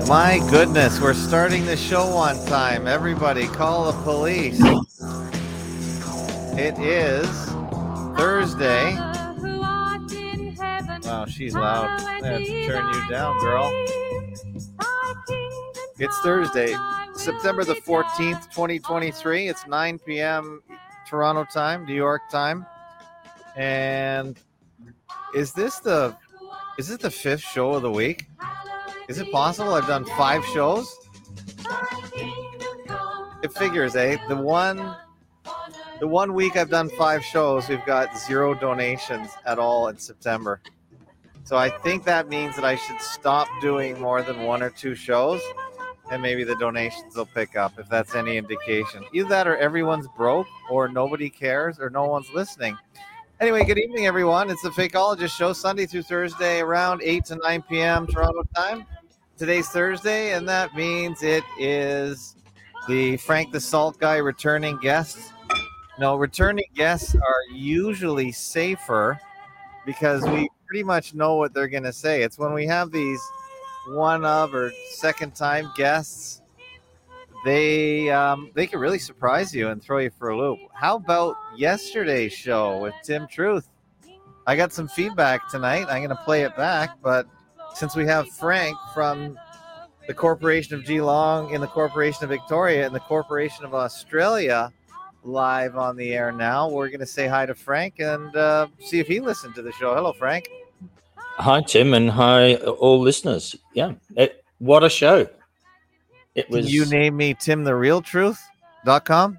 My goodness, we're starting the show on time. Everybody call the police. It is Thursday. Wow, she's loud. I have to turn you down, girl. It's Thursday, September the 14th, 2023. It's 9 p.m. Toronto time, New York time. And is this the fifth show of the week? Is it possible I've done 5 shows? It figures, eh? The one week I've done 5 shows, we've got 0 donations at all in September. So I think that means that I should stop doing more than 1 or 2 shows, and maybe the donations will pick up, if that's any indication. Either that or everyone's broke, or nobody cares, or no one's listening. Anyway, good evening, everyone. It's the Fakeologist Show, Sunday through Thursday, around 8 to 9 p.m. Toronto time. Today's Thursday, and that means it is the Frank the Salt Guy returning guests. No, returning guests are usually safer because we pretty much know what they're going to say. It's when we have these one of or second time guests, they can really surprise you and throw you for a loop. How about yesterday's show with Tim Truth? I got some feedback tonight. I'm going to play it back, but since we have Frank from the Corporation of Geelong in the Corporation of Victoria and the Corporation of Australia live on the air now, we're going to say hi to Frank and see if he listened to the show. Hello, Frank. Hi, Tim, and hi, all listeners. Yeah, what a show. It was. Can you name me timtherealtruth.com?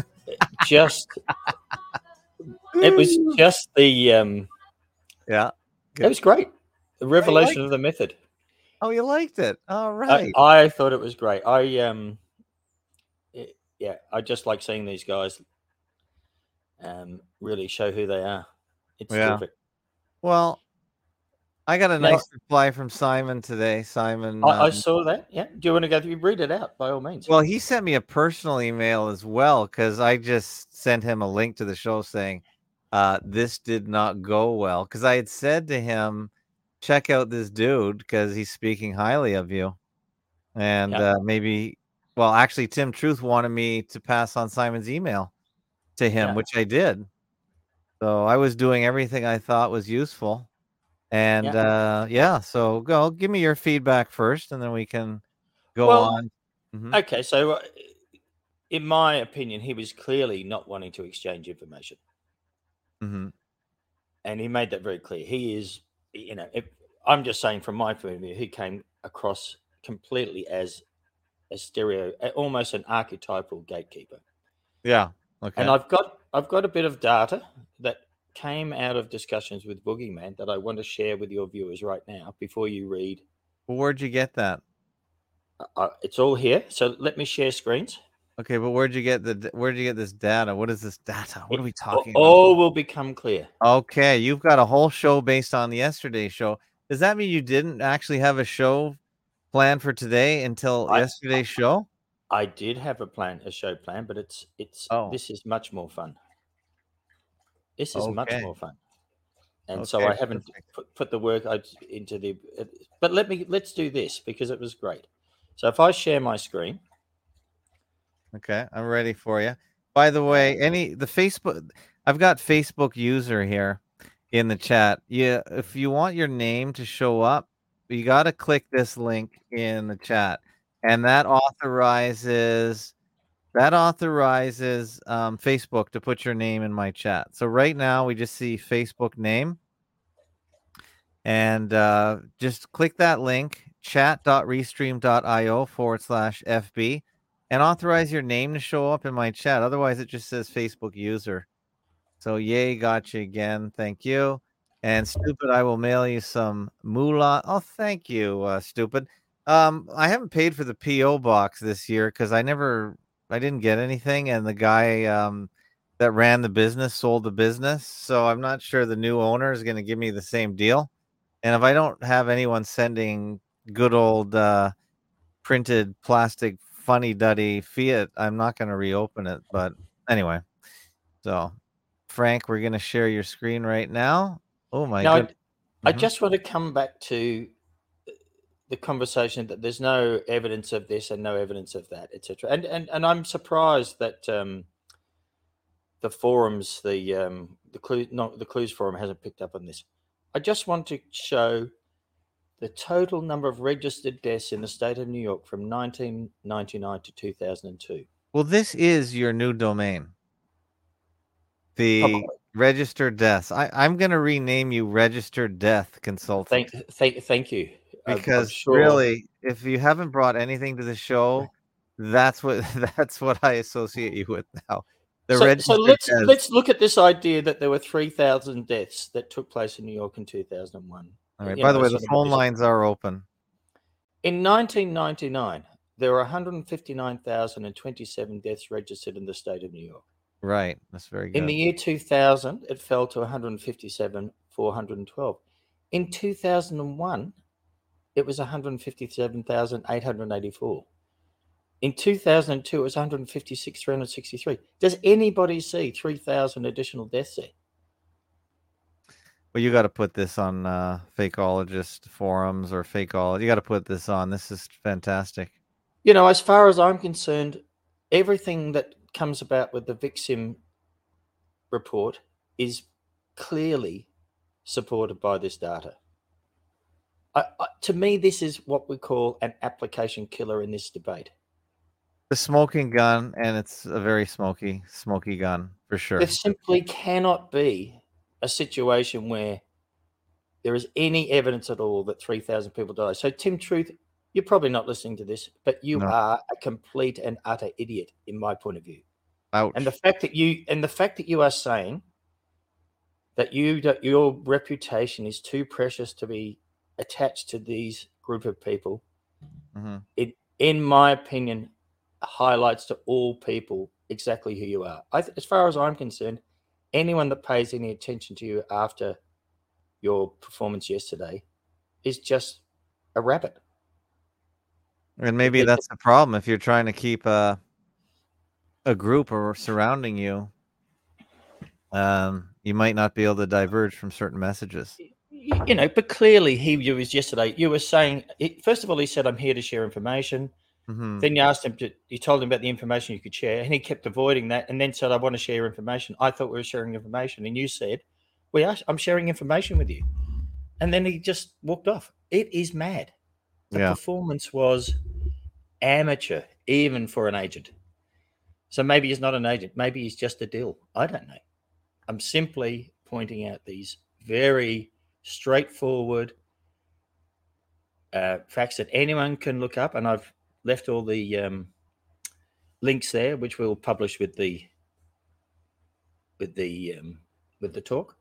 It was just the. Yeah. Good. It was great. The revelation of the method. Oh, you liked it. All right. I thought it was great. I just like seeing these guys really show who they are. It's terrific. Well, I got a nice reply from Simon today. Simon, I saw that. Yeah. Do you want to go through? Read it out, by all means. Well, he sent me a personal email as well because I just sent him a link to the show saying this did not go well because I had said to him, check out this dude because he's speaking highly of you. And actually, Tim Truth wanted me to pass on Simon's email to him, which I did. So I was doing everything I thought was useful. And so go give me your feedback first, and then we can go on. Mm-hmm. Okay, so in my opinion, he was clearly not wanting to exchange information. Mm-hmm. And he made that very clear. He is, I'm just saying from my point of view, he came across completely as a stereo, almost an archetypal gatekeeper. Yeah. Okay. And I've got a bit of data that came out of discussions with Boogeyman that I want to share with your viewers right now before you read. Well, where'd you get that? It's all here. So let me share screens. Okay, but where'd you get this data? What is this data? What are we talking about? All will become clear. Okay, you've got a whole show based on yesterday's show. Does that mean you didn't actually have a show planned for today until yesterday's show? I did have a show plan, but this is much more fun. This is much more fun. And so I haven't put the work into the, but let's do this because it was great. So if I share my screen. Okay, I'm ready for you. By the way, I've got Facebook user here in the chat. Yeah, if you want your name to show up, you got to click this link in the chat, and that authorizes Facebook to put your name in my chat. So right now we just see Facebook name, and just click that link, chat.restream.io/FB, and authorize your name to show up in my chat. Otherwise, it just says Facebook user. So yay, got you again. Thank you. And Stupid, I will mail you some moolah. Oh, thank you, Stupid. I haven't paid for the P.O. box this year because I didn't get anything, and the guy that ran the business sold the business, so I'm not sure the new owner is going to give me the same deal. And if I don't have anyone sending good old printed plastic funny duddy fiat, I'm not going to reopen it. But anyway, so Frank, we're going to share your screen right now. Oh my God. I just want to come back to the conversation that there's no evidence of this and no evidence of that, etc. And I'm surprised that the forums, the Clues forum hasn't picked up on this. I just want to show the total number of registered deaths in the state of New York from 1999 to 2002. Well, this is your new domain. The registered deaths. I'm going to rename you Registered Death Consultant. Thank you. Because really, if you haven't brought anything to the show, that's what I associate you with now. So let's look at this idea that there were 3,000 deaths that took place in New York in 2001. All right. By the way, the phone lines are open. In 1999, there were 159,027 deaths registered in the state of New York. Right. That's very good. In the year 2000, it fell to 157,412. In 2001, it was 157,884. In 2002, it was 156,363. Does anybody see 3,000 additional deaths there? Well, you got to put this on Fakeologist forums or Fakeologist. You got to put this on. This is fantastic. As far as I'm concerned, everything that comes about with the VIXIM report is clearly supported by this data. To me, this is what we call an application killer in this debate. The smoking gun, and it's a very smoky gun for sure. There simply cannot be a situation where there is any evidence at all that 3,000 people died. So, Tim Truth, you're probably not listening to this, but you are a complete and utter idiot, in my point of view. Ouch. And the fact that you are saying that your reputation is too precious to be attached to these group of people, it, in my opinion, highlights to all people exactly who you are. As far as I'm concerned, anyone that pays any attention to you after your performance yesterday is just a rabbit. And maybe that's the problem. If you're trying to keep a group or surrounding you, you might not be able to diverge from certain messages. But clearly you were saying, first of all, he said, I'm here to share information. Then you asked him you told him about the information you could share, and he kept avoiding that, and then said, I want to share information. I thought we were sharing information. And you said, I'm sharing information with you. And then he just walked off. It is mad. The performance was amateur, even for an agent. So maybe he's not an agent. Maybe he's just a dill. I don't know. I'm simply pointing out these very straightforward facts that anyone can look up, and I've left all the links there, which we'll publish with the talk.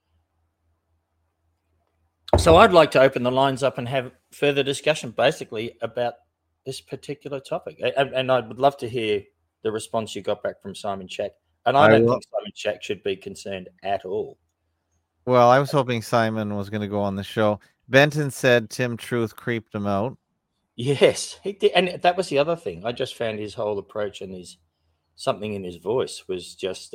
So I'd like to open the lines up and have further discussion, basically, about this particular topic. And I would love to hear the response you got back from Simon Chak. And I don't think Simon Chak should be concerned at all. Well, I was hoping Simon was going to go on the show. Benton said Tim Truth creeped him out. Yes, he did. And that was the other thing. I just found his whole approach and something in his voice was just,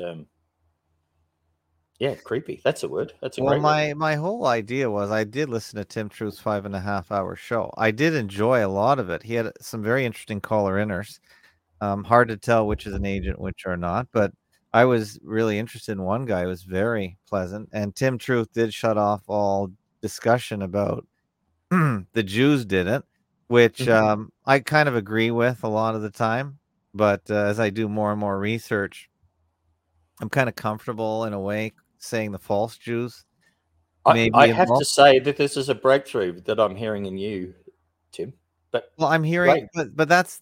creepy. That's a word. That's a great word. My whole idea was I did listen to Tim Truth's 5.5-hour show. I did enjoy a lot of it. He had some very interesting caller-inners. Hard to tell which is an agent, which are not. But I was really interested in one guy who was very pleasant. And Tim Truth did shut off all discussion about the Jews didn't, which I kind of agree with a lot of the time. But as I do more and more research, I'm kind of comfortable in a way saying the false Jews. I have to say that this is a breakthrough that I'm hearing in you, Tim. But I'm hearing, but that's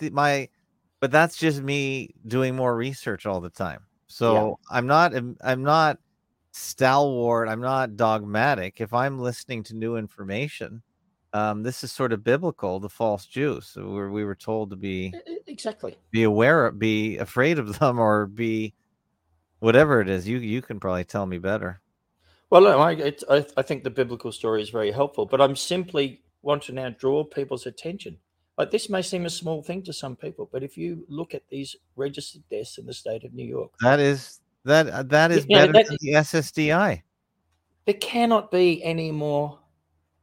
just me doing more research all the time. So I'm not stalwart. I'm not dogmatic. If I'm listening to new information, this is sort of biblical. The false Jews. So we were told to be aware, be afraid of them, or be whatever it is. You can probably tell me better. Well, no, I think the biblical story is very helpful, but I'm simply want to now draw people's attention. Like, this may seem a small thing to some people, but if you look at these registered deaths in the state of New York, that is better than the SSDI. There cannot be any more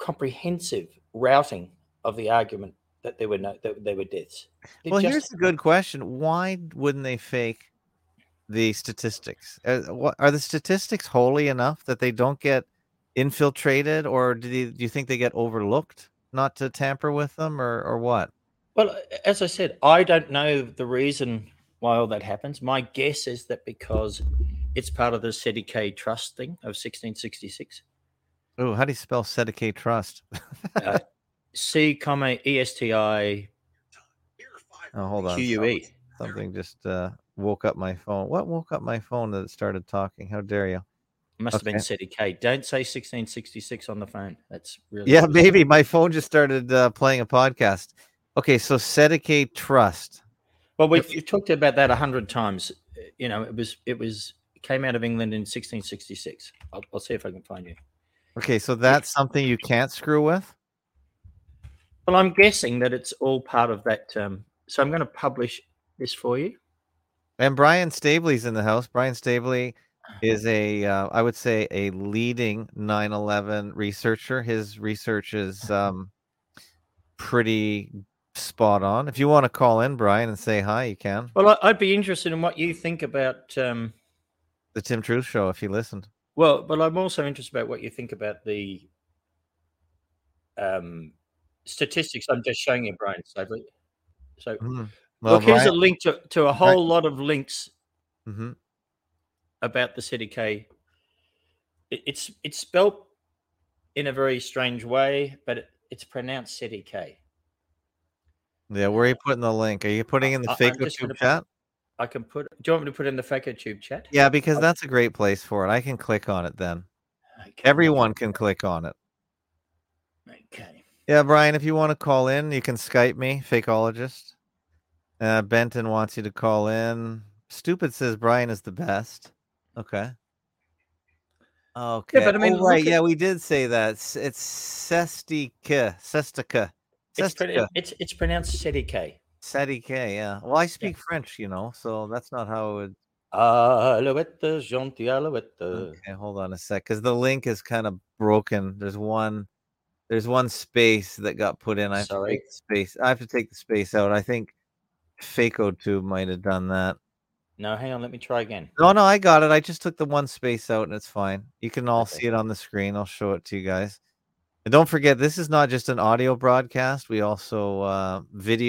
comprehensive routing of the argument that there were deaths. Well, here's a good question. Why wouldn't they fake the statistics? Are the statistics holy enough that they don't get infiltrated, or do you think they get overlooked not to tamper with them, or what? Well, as I said, I don't know the reason why all that happens. My guess is that because it's part of the Sedicay Trust thing of 1666. Oh, how do you spell Sedicay Trust? C, ESTI. Oh, hold on. QUE. Something just woke up my phone. What woke up my phone that it started talking? How dare you? Must have been Sedicay. Don't say 1666 on the phone. That's really... Yeah, baby. My phone just started playing a podcast. Okay, so Sedicay Trust. Well, we've talked about that 100 times. You know, it came out of England in 1666. I'll see if I can find you. Okay, so that's something you can't screw with? Well, I'm guessing that it's all part of that. So I'm going to publish this for you. And Brian Stabley's in the house. Brian Stabley is I would say, a leading 9/11 researcher. His research is pretty spot on. If you want to call in, Brian, and say hi, you can. Well, I'd be interested in what you think about the Tim Truth Show, if you listened. Well, but I'm also interested about what you think about the statistics I'm just showing you, Brian Stabley. So, look, here's a link to a whole lot of links about the Sedicay. It's spelled in a very strange way, but it's pronounced Sedicay. Yeah, where are you putting the link? Are you putting in the FakeoTube chat? I can put. Do you want me to put in the FakeoTube chat? Yeah, because that's a great place for it. I can click on it then. Okay. Everyone can click on it. Okay. Yeah, Brian, if you want to call in, you can Skype me, Fakeologist. Benton wants you to call in. Stupid says Brian is the best. Okay. Okay. Yeah, but I mean, right. Yeah, we did say that. It's Sestica. It's pronounced Sedicay. Sedicay, yeah. Well, I speak French, so that's not how it would. Alouette, gentil alouette. Okay, hold on a sec, because the link is kind of broken. There's one space that got put in. I have to take the space out. I think FakeoTube might have done that. No, hang on. Let me try again. No, I got it. I just took the one space out, and it's fine. You can all see it on the screen. I'll show it to you guys. And don't forget, this is not just an audio broadcast. We also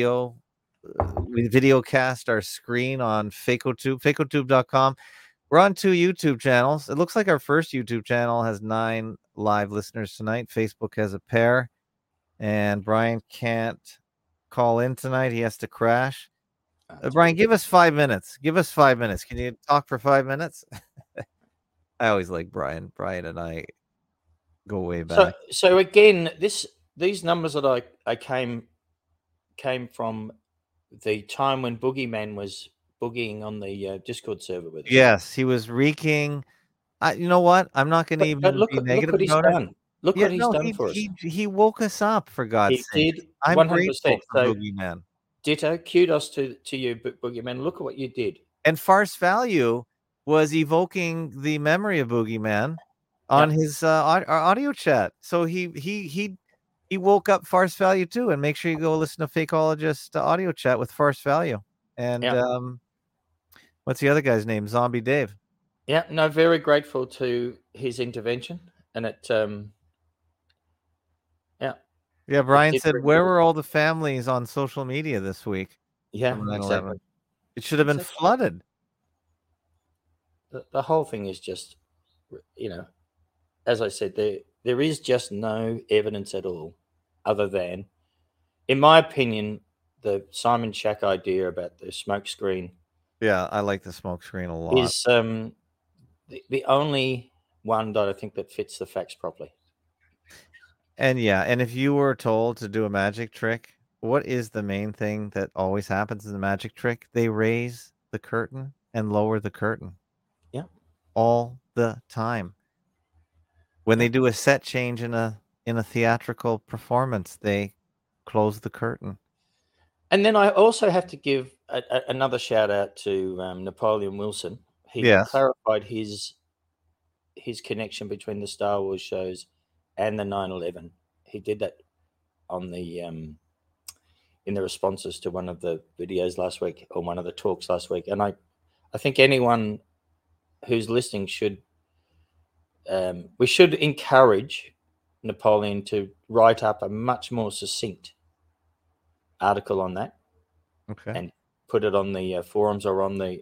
we video cast our screen on FakeoTube, fakeotube.com. We're on 2 YouTube channels. It looks like our first YouTube channel has 9 live listeners tonight. Facebook has a pair. And Brian can't call in tonight. He has to crash. Brian, give us 5 minutes. Give us 5 minutes. Can you talk for 5 minutes? I always like Brian. Brian and I go way back. So again, these numbers that I came from the time when Boogeyman was boogieing on the Discord server with us. Yes, he was wreaking. You know what? I'm not going to even be negative about it. Look what he's done for us. He woke us up, for God's sake. He did. I'm 100%. grateful for Boogeyman. Ditto. Kudos to you, Boogeyman. Look at what you did. And Farce Value was evoking the memory of Boogeyman on his audio chat. So he woke up Farce Value too. And make sure you go listen to Fakeologist audio chat with Farce Value. And what's the other guy's name? Zombie Dave. Yeah, no, very grateful to his intervention. And it Yeah, Brian said, where were all the families on social media this week? Yeah, exactly. It should have been flooded. The whole thing is just, as I said, there is just no evidence at all other than, in my opinion, the Simon Shack idea about the smoke screen. Yeah, I like the smoke screen a lot. Is the only one that I think that fits the facts properly. And if you were told to do a magic trick, what is the main thing that always happens in the magic trick? They raise the curtain and lower the curtain. Yeah. All the time. When they do a set change in a theatrical performance, they close the curtain. And then I also have to give another shout out to Napoleon Wilson. He clarified his connection between the Star Wars shows and the 9/11. he did that on the in the responses to one of the videos last week, or one of the talks last week. And I think anyone who's listening should, we should encourage Napoleon to write up a much more succinct article on that. Okay. And put it on the forums, or on the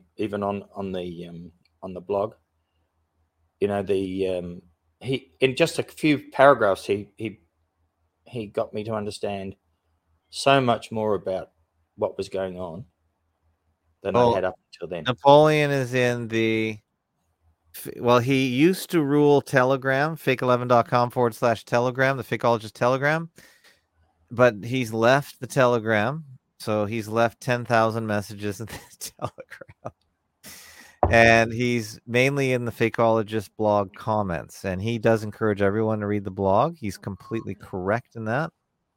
blog. You know, he in just a few paragraphs he got me to understand so much more about what was going on than I had up until then. Napoleon is in the, well, he used to rule Telegram, fake11.com/Telegram, the Fakeologist Telegram, but he's left the Telegram. So he's left 10,000 messages in the Telegram. And he's mainly in the Fakeologist blog comments. And he does encourage everyone to read the blog. He's completely correct in that.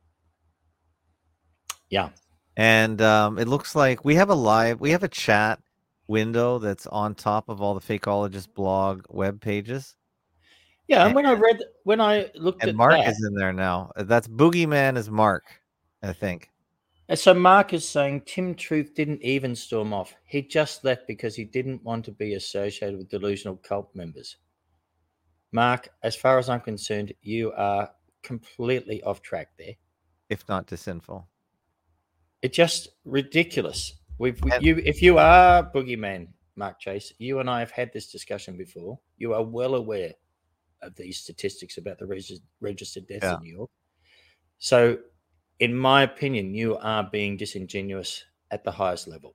Yeah. And it looks like we have a chat window that's on top of all the Fakeologist blog web pages. Yeah, and when I looked at Mark that, is in there now. That's Boogeyman is Mark, I think. So Mark is saying Tim Truth didn't even storm off. He just left because he didn't want to be associated with delusional cult members. Mark, as far as I'm concerned, you are completely off track there. If not disinfo. It's just ridiculous. If you are Boogeyman, Mark Chase, you and I have had this discussion before. You are well aware of these statistics about the registered deaths in New York. So, in my opinion, you are being disingenuous at the highest level.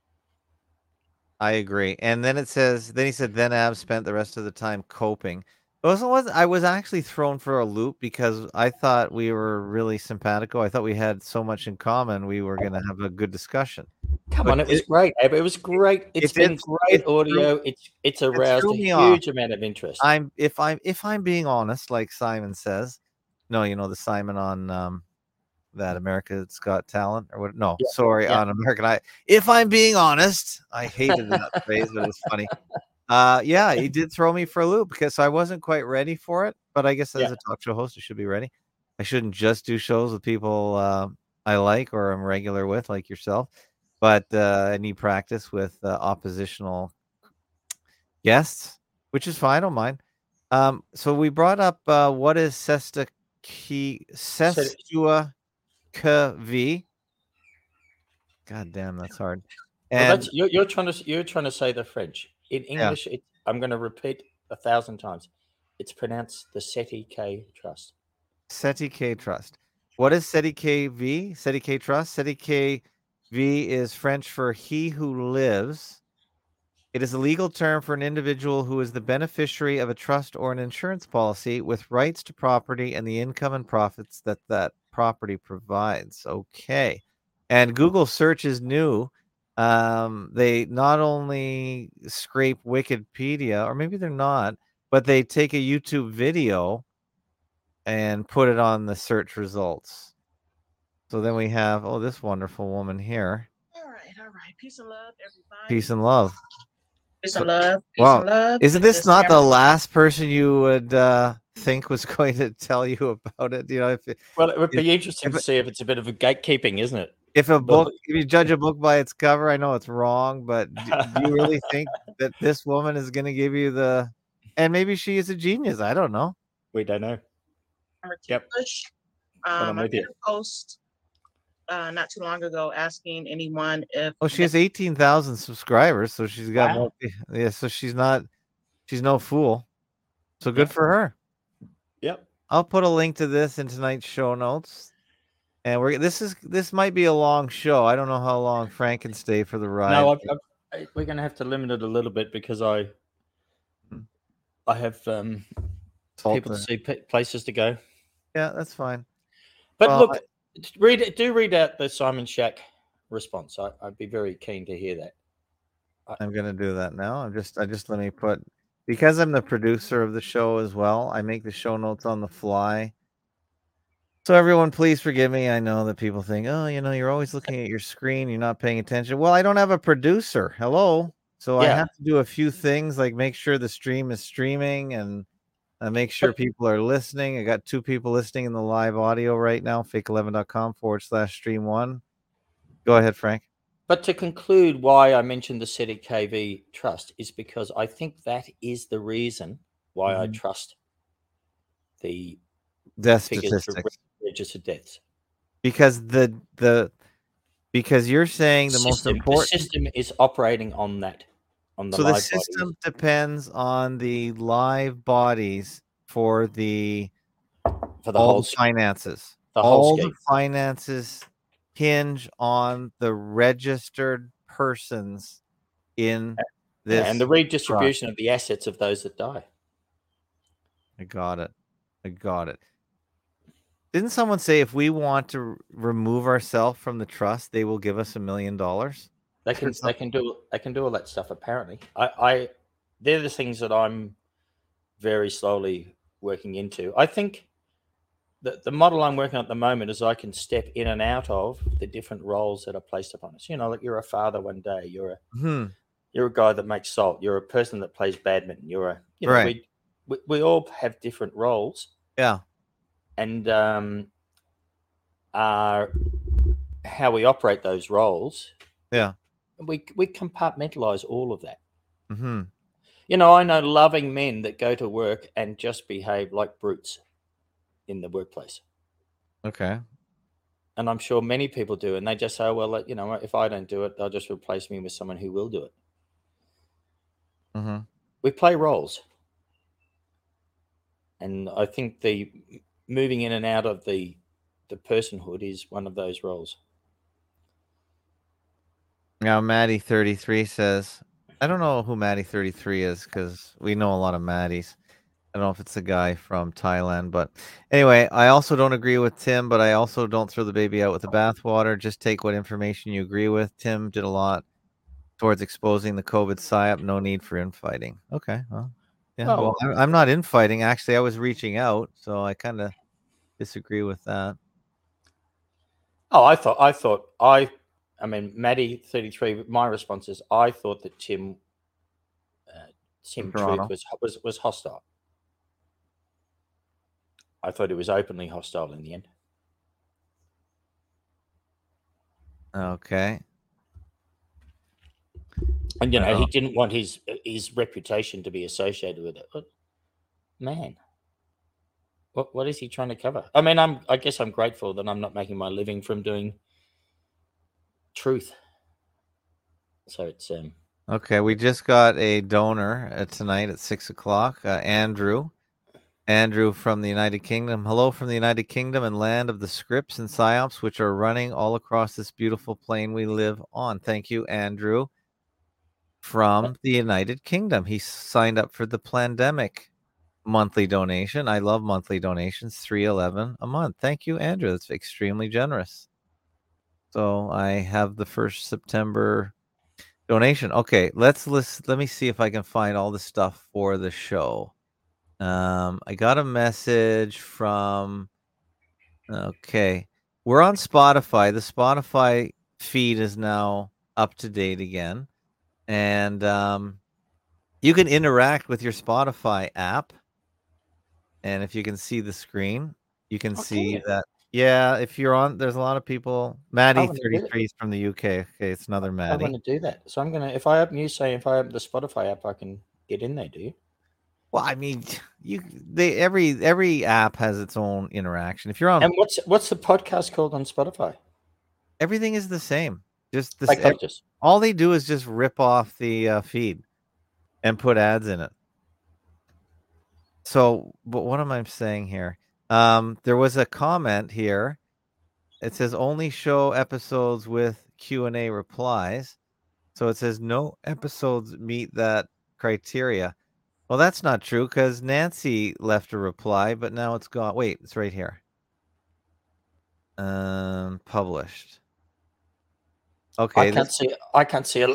I agree. And then he said, then Ab spent the rest of the time coping. I was actually thrown for a loop because I thought we were really simpatico. I thought we had so much in common. We were going to have a good discussion. Come on, it was great, Ab. It was great. It's been great audio. It's aroused a huge amount of interest. If I'm being honest, like Simon says, no, the Simon on that America's Got Talent or what? No, on American. If I'm being honest, I hated that phrase, but it was funny. He did throw me for a loop because I wasn't quite ready for it. But I guess as a talk show host, I should be ready. I shouldn't just do shows with people I like or I'm regular with, like yourself. But I need practice with oppositional guests, which is fine. I don't mind. So we brought up what is Sestua V. God damn, that's hard. And you're trying to say the French. In English, I'm going to repeat 1,000 times. It's pronounced the Seti K Trust. Seti K Trust. What is Seti K V? Seti K Trust. Seti K V is French for he who lives. It is a legal term for an individual who is the beneficiary of a trust or an insurance policy with rights to property and the income and profits that property provides. Okay. And Google search is new. They not only scrape Wikipedia, or maybe they're not, but they take a YouTube video and put it on the search results. So then we have, this wonderful woman here. All right. Peace and love, everybody. Peace and love. Peace and love. Wow. And love. Isn't this not the last person you would think was going to tell you about it? It would be interesting to see if it's a bit of a gatekeeping, isn't it? If you judge a book by its cover, I know it's wrong, but do you really think that this woman is going to give you and maybe she is a genius? I don't know. We don't know. Yep. I made a post not too long ago asking anyone if. She has 18,000 subscribers, so she's got more. Yeah, so she's no fool. So good for her. Yep. I'll put a link to this in tonight's show notes. And this might be a long show. I don't know how long Frank can stay for the ride. No, we're going to have to limit it a little bit because I have people to see, places to go. Yeah, that's fine. But look, read out the Simon Shack response. I'd be very keen to hear that. I'm going to do that now. I just let me put, because I'm the producer of the show as well, I make the show notes on the fly. So everyone, please forgive me. I know that people think, you're always looking at your screen. You're not paying attention. Well, I don't have a producer. Hello. So I have to do a few things like make sure the stream is streaming and Make sure people are listening. I got 2 people listening in the live audio right now, fake11.com/stream1. Go ahead, Frank. But to conclude, why I mentioned the CDKV trust is because I think that is the reason why I trust the death statistics, registered deaths. Because because you're saying the most important system is operating on that. So the system depends on the live bodies for the whole finances. All the finances hinge on the registered persons in this, and the redistribution of the assets of those that die. I got it. Didn't someone say if we want to remove ourselves from the trust, they will give us $1 million? They can do all that stuff. Apparently, they're the things that I'm very slowly working into. I think that the model I'm working on at the moment is I can step in and out of the different roles that are placed upon us. Like you're a father one day, you're a guy that makes salt, you're a person that plays badminton, we all have different roles. Yeah. And how we operate those roles. Yeah. We compartmentalize all of that. I know loving men that go to work and just behave like brutes in the workplace. Okay. And I'm sure many people do. And they just say, well, if I don't do it, they'll just replace me with someone who will do it. We play roles. And I think the moving in and out of the personhood is one of those roles. Now, Maddie33 says, I don't know who Maddie33 is because we know a lot of Maddies. I don't know if it's a guy from Thailand, but anyway, I also don't agree with Tim, but I also don't throw the baby out with the bathwater. Just take what information you agree with. Tim did a lot towards exposing the COVID psyop. No need for infighting. Okay. Well, yeah. Well, I'm not infighting. Actually, I was reaching out, so I kind of disagree with that. I mean, Maddie 33. My response is, I thought that Tim Truth was hostile. I thought it was openly hostile in the end. Okay. And he didn't want his reputation to be associated with it. But, man, what is he trying to cover? I mean, I guess I'm grateful that I'm not making my living from doing truth. So it's okay. We just got a donor tonight at 6:00. Andrew from the United Kingdom. Hello from the United Kingdom and land of the scripts and psyops which are running all across this beautiful plane we live on. Thank you, Andrew, from the United Kingdom. He signed up for the Plandemic monthly donation. I love monthly donations, $3.11 a month. Thank you, Andrew. That's extremely generous. So I have the first September donation. Okay, let me see if I can find all the stuff for the show. I got a message from. Okay, we're on Spotify. The Spotify feed is now up to date again, and you can interact with your Spotify app. And if you can see the screen, you can see that. Yeah, if you're on, there's a lot of people. Maddie 33 is from the UK. Okay, it's another Maddie. I want to do that. So I'm gonna. If I open the Spotify app, I can get in there. Do you? Well, I mean, every app has its own interaction. If you're on, and what's the podcast called on Spotify? Everything is the same. Just this. All they do is just rip off the feed and put ads in it. So, but what am I saying here? There was a comment here. It says only show episodes with Q&A replies. So it says no episodes meet that criteria. Well, that's not true because Nancy left a reply, but now it's gone. Wait, it's right here. Published. Okay. I can't see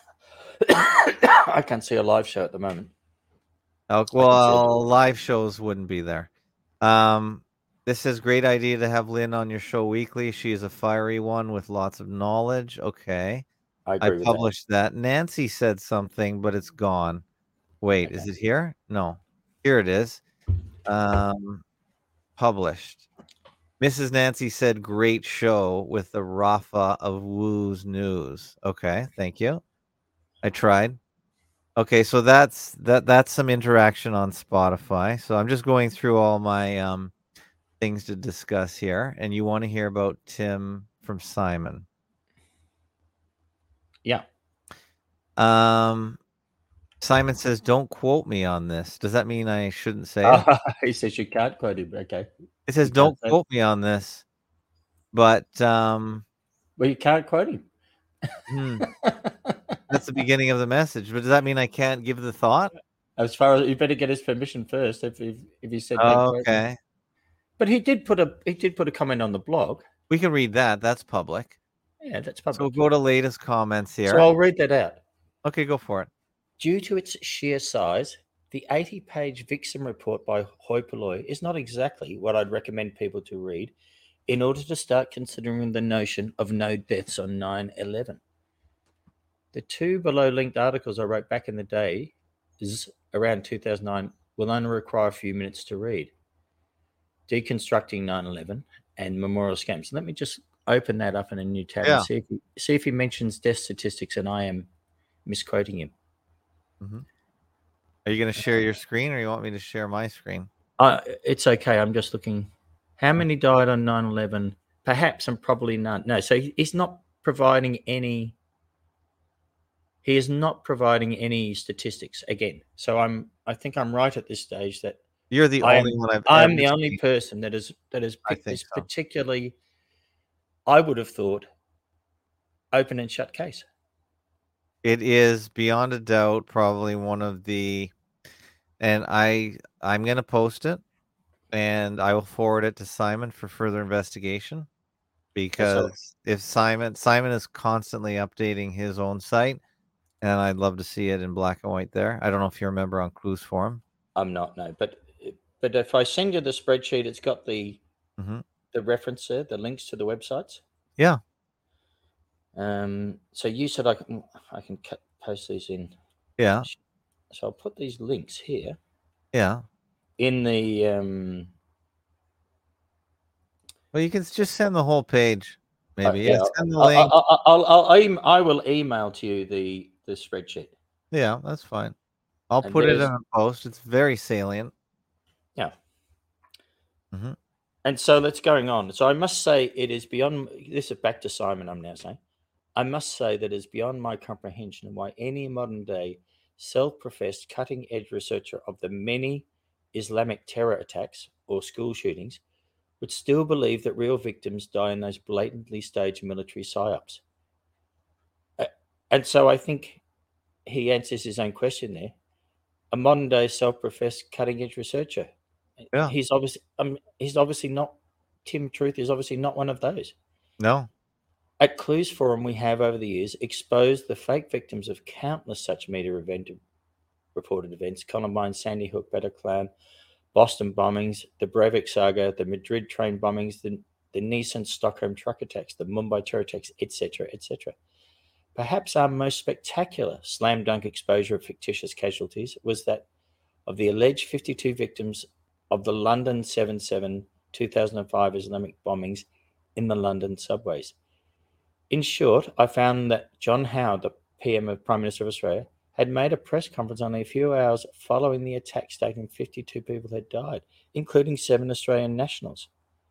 a live show at the moment. Oh, well, live shows wouldn't be there. This says great idea to have Lynn on your show weekly. She is a fiery one with lots of knowledge. Okay. I published that. Nancy said something, but it's gone. Wait, is it here? No. Here it is. Published. Mrs. Nancy said, "Great show with the Rafa of Woo's news." Okay, thank you. I tried. Okay, so that's some interaction on Spotify. So I'm just going through all my things to discuss here, and you want to hear about Tim from Simon. Yeah. Simon says, "Don't quote me on this." Does that mean I shouldn't say it? He says you can't quote him. Okay. It says, "Don't quote me on this," but well, you can't quote him. That's the beginning of the message. But does that mean I can't give the thought? As far as you better get his permission first. If he said, okay. But he did put a comment on the blog. We can read that. That's public. Yeah, that's public. So we'll go to latest comments here. So I'll read that out. Okay, go for it. Due to its sheer size, the 80-page Vixen report by Hoi Polloi is not exactly what I'd recommend people to read in order to start considering the notion of no deaths on 9/11. The two below linked articles I wrote back in the day, around 2009, will only require a few minutes to read. Deconstructing 9/11 and memorial scams. Let me just open that up in a new tab and see if he mentions death statistics and I am misquoting him. Mm-hmm. Are you going to share your screen, or you want me to share my screen? It's okay. I'm just looking. How many died on 9/11? Perhaps and probably none. No, so he's not providing any. He is not providing any statistics again. So I think I'm right at this stage that you're the only one I'm the only person that has picked this particularly. I would have thought open and shut case. It is beyond a doubt probably one of the, and I'm going to post it, and I will forward it to Simon for further investigation, because if Simon is constantly updating his own site, and I'd love to see it in black and white there. I don't know if you're a member on Clues Forum. I'm not, no, but if I send you the spreadsheet, it's got the reference there, the links to the websites. Yeah. So you said I can post these in. Yeah. So I'll put these links here. Yeah. In the well, you can just send the whole page, maybe. Yeah. Send the link. I will email to you the spreadsheet. Yeah, that's fine. I'll put it in a post. It's very salient. Yeah. Mm-hmm. And so that's going on. So I must say it is beyond. This is back to Simon. I'm now saying. I must say that it is beyond my comprehension why any modern day self-professed cutting-edge researcher of the many Islamic terror attacks or school shootings would still believe that real victims die in those blatantly staged military psyops. And so I think he answers his own question there. A modern day self-professed cutting-edge researcher. Yeah. He's obviously not. Tim Truth is obviously not one of those. No. At Clues Forum, we have over the years exposed the fake victims of countless such media reported events: Columbine, Sandy Hook, Bataclan, Boston bombings, the Breivik saga, the Madrid train bombings, the Nissan Stockholm truck attacks, the Mumbai terror attacks, etc., etc. Perhaps our most spectacular slam dunk exposure of fictitious casualties was that of the alleged 52 victims of the London 7/7 2005 Islamic bombings in the London subways. In short, I found that John Howard, the PM of Prime Minister of Australia, had made a press conference only a few hours following the attack stating 52 people had died, including 7 Australian nationals.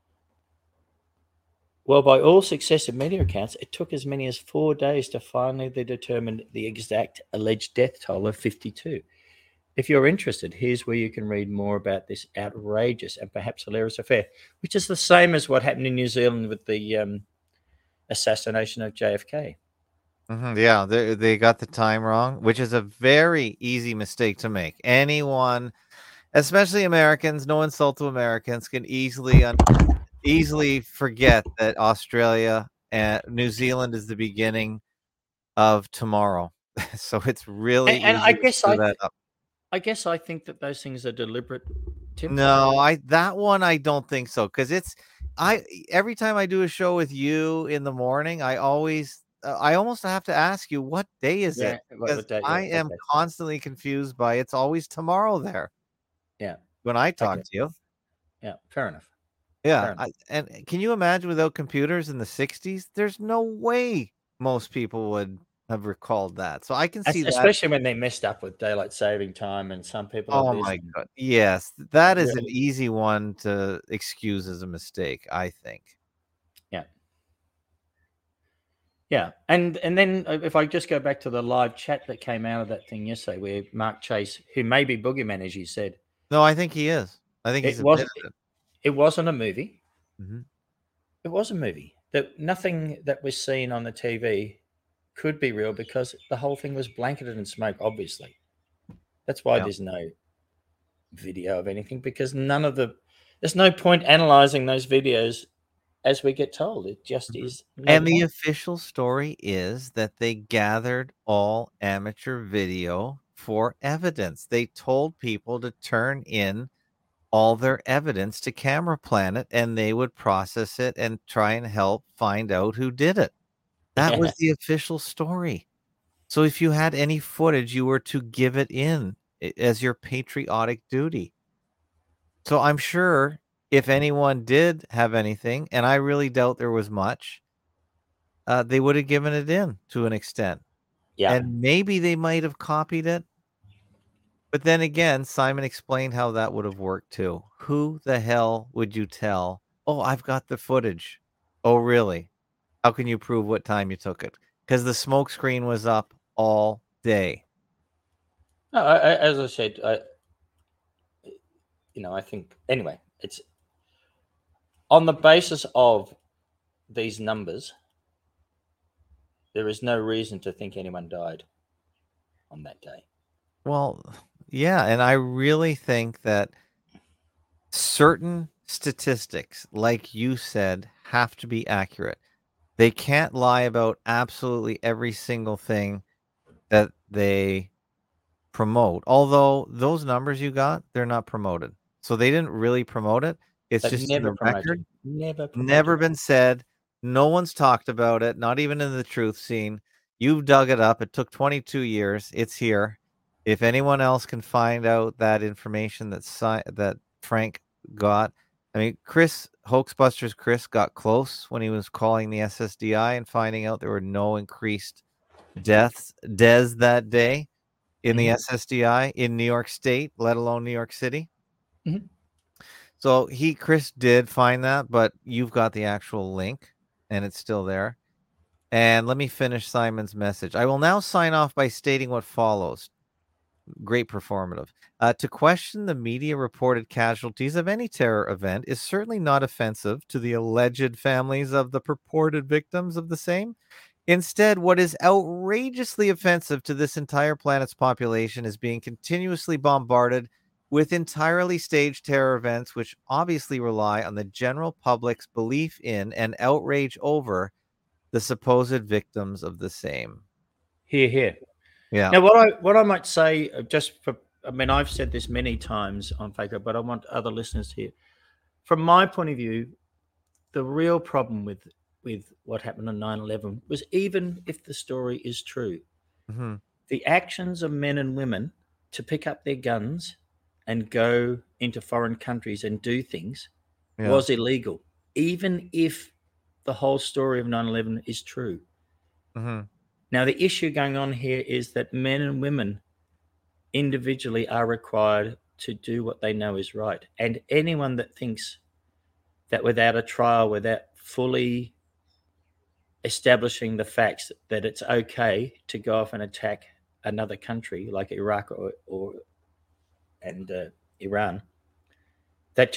Well, by all successive media accounts, it took as many as 4 days to finally determine the exact alleged death toll of 52. If you're interested, here's where you can read more about this outrageous and perhaps hilarious affair, which is the same as what happened in New Zealand with the assassination of JFK. Mm-hmm. Yeah, they got the time wrong, which is a very easy mistake to make. Anyone, especially Americans, no insult to Americans, can easily forget that Australia and New Zealand is the beginning of tomorrow. So it's really and I guess I think that those things are deliberate. Tim? No, that one I don't think so, because every time I do a show with you in the morning, I almost have to ask you, what day is it? Because I am constantly confused by it's always tomorrow there. Yeah. when I talked to you. Yeah, fair enough. Yeah, and can you imagine without computers in the 60s? There's no way most people would have recalled that. So I can see that. Especially when they messed up with daylight saving time, and some people. Oh my God! Yes, that is an easy one to excuse as a mistake, I think. Yeah. Yeah, and then if I just go back to the live chat that came out of that thing yesterday, where Mark Chase, who may be Boogeyman, as you said. No, I think he is. I think it wasn't a movie. Mm-hmm. It was a movie. That nothing that was seen on the TV could be real because the whole thing was blanketed in smoke. Obviously, that's why there's no video of anything, because there's no point analyzing those videos as we get told. It just is. And the official story is that they gathered all amateur video for evidence. They told people to turn in all their evidence to Camera Planet, and they would process it and try and help find out who did it. That was the official story. So if you had any footage, you were to give it in as your patriotic duty. So I'm sure if anyone did have anything, and I really doubt there was much, they would have given it in to an extent. Yeah. And maybe they might have copied it. But then again, Simon explained how that would have worked too. Who the hell would you tell? Oh, I've got the footage. Oh, really? How can you prove what time you took it? Because the smoke screen was up all day. No, as I said, I think anyway, it's on the basis of these numbers. There is no reason to think anyone died on that day. Well, yeah, and I really think that certain statistics, like you said, have to be accurate. They can't lie about absolutely every single thing that they promote. Although those numbers you got, they're not promoted. So they didn't really promote it. It's just in the record. Never been said. No one's talked about it, not even in the truth scene. You've dug it up. It took 22 years. It's here. If anyone else can find out that information that Frank got, I mean, Hoaxbusters Chris got close when he was calling the SSDI and finding out there were no increased deaths that day in the SSDI in New York State, let alone New York City. Mm-hmm. So Chris did find that, but you've got the actual link and it's still there. And let me finish Simon's message. I will now sign off by stating what follows. Great performative. To question the media reported casualties of any terror event is certainly not offensive to the alleged families of the purported victims of the same. Instead, what is outrageously offensive to this entire planet's population is being continuously bombarded with entirely staged terror events, which obviously rely on the general public's belief in and outrage over the supposed victims of the same. Here. Yeah. Now, what I might say, I've said this many times on Faker, but I want other listeners to hear. From my point of view, the real problem with what happened on 9/11 was, even if the story is true, the actions of men and women to pick up their guns and go into foreign countries and do things was illegal, even if the whole story of 9/11 is true. Now, the issue going on here is that men and women individually are required to do what they know is right. And anyone that thinks that without a trial, without fully establishing the facts that it's okay to go off and attack another country like Iraq or Iran, that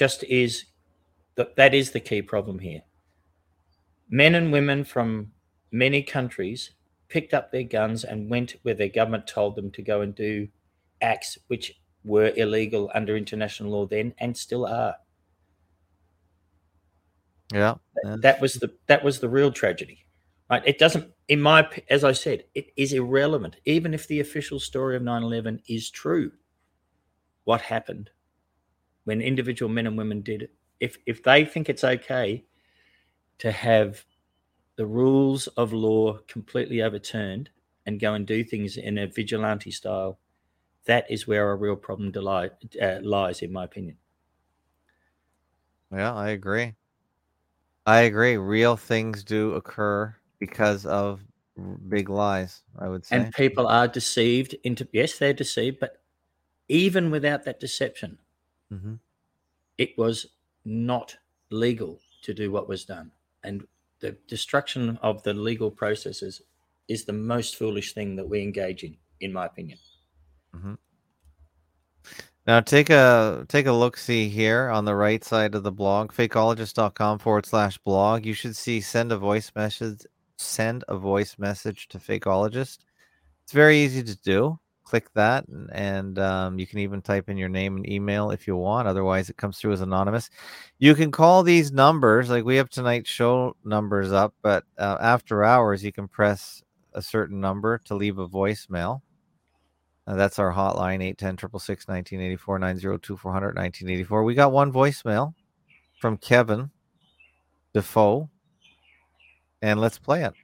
is the key problem here. Men and women from many countries picked up their guns and went where their government told them to go and do acts which were illegal under international law then and still are. Yeah, that was the real tragedy. Right? It doesn't, as I said, it is irrelevant. Even if the official story of 9/11 is true, what happened when individual men and women did it? If they think it's okay to have the rules of law completely overturned and go and do things in a vigilante style, that is where our real problem lies, in my opinion. Yeah, I agree. I agree. Real things do occur because of big lies, I would say. And people are deceived into, yes, they're deceived, but even without that deception, it was not legal to do what was done. And the destruction of the legal processes is the most foolish thing that we engage in my opinion. Now take a look-see here on the right side of the blog, fakeologist.com/blog. You should see send a voice message to Fakeologist. It's very easy to do. Click that, and you can even type in your name and email if you want. Otherwise, it comes through as anonymous. You can call these numbers, like we have tonight's show numbers up, but after hours, you can press a certain number to leave a voicemail. That's our hotline, 810-666-1984, 902-400-1984. We got one voicemail from Kevin Defoe, and let's play it.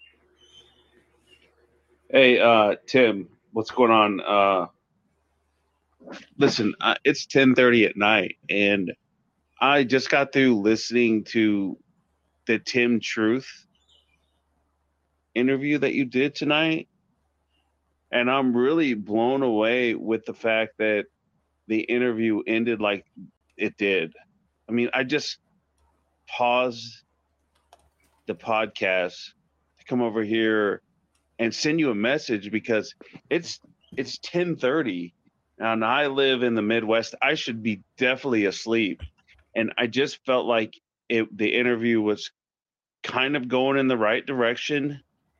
Hey, Tim, what's going on? Listen, it's 10:30 at night, and I just got through listening to the Tim Truth interview that you did tonight, and I'm really blown away with the fact that the interview ended like it did. I mean, I just paused the podcast to come over here and send you a message because it's 10:30 and I live in the Midwest. I should be definitely asleep. And I just felt like the interview was kind of going in the right direction.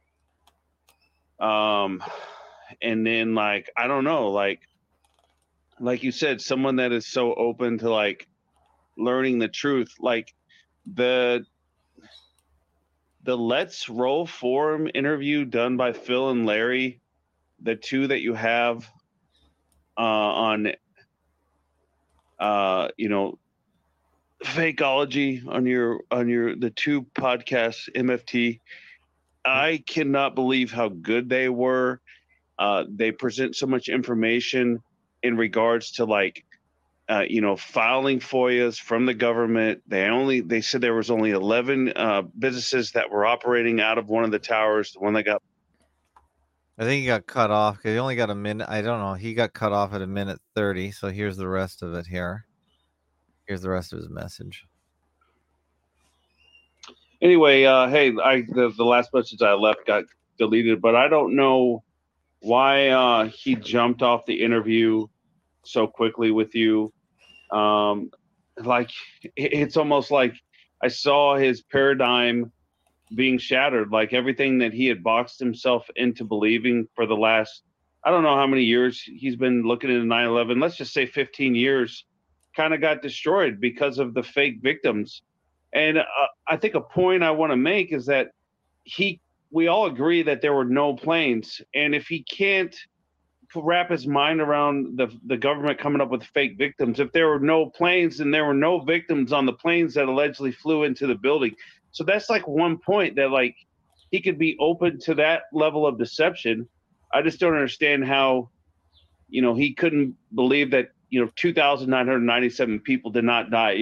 And then like, I don't know, like you said, someone that is so open to like learning the truth, like the Let's Roll Forum interview done by Phil and Larry, the two that you have on, Fakeology on the two podcasts, MFT. I cannot believe how good they were. They present so much information in regards to like, filing FOIAs from the government. They said there was only 11 businesses that were operating out of one of the towers. The one that got, I think he got cut off because he only got a minute. I don't know. He got cut off at 1:30. So here's the rest of it here. Here's the rest of his message. Anyway, hey, the last message I left got deleted, but I don't know why he jumped off the interview so quickly with you. Like it's almost like I saw his paradigm being shattered, like everything that he had boxed himself into believing for the last, I don't know how many years he's been looking into 9/11, let's just say 15 years, kind of got destroyed because of the fake victims. And I think a point I want to make is that we all agree that there were no planes, and if he can't wrap his mind around the government coming up with fake victims, if there were no planes, then there were no victims on the planes that allegedly flew into the building. So that's like one point that like he could be open to that level of deception. I just don't understand how, he couldn't believe that, 2,997 people did not die.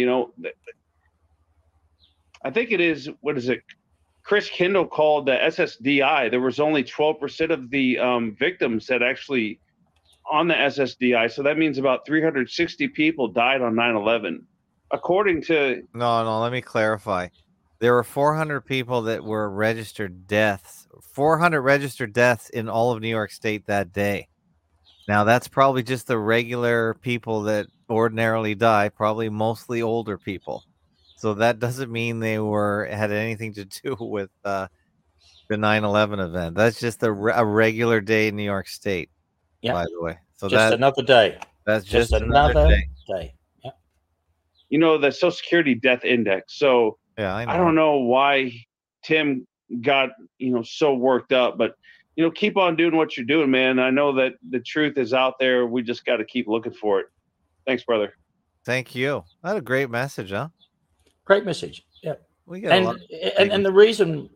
I think it is, what is it? Chris Kendall called the SSDI. There was only 12% of the victims that actually on the SSDI. So that means about 360 people died on 9/11. According to... No, let me clarify. There were 400 people that were registered deaths. 400 registered deaths in all of New York State that day. Now, that's probably just the regular people that ordinarily die, probably mostly older people. So that doesn't mean they had anything to do with the 9/11 event. That's just a regular day in New York State, by the way. So just another day. That's just another day. Yeah. The Social Security death index. So yeah, I know. I don't know why Tim got, so worked up, but, keep on doing what you're doing, man. I know that the truth is out there. We just got to keep looking for it. Thanks, brother. Thank you. That's a great message, huh? Great message. Yeah. We get and the reason,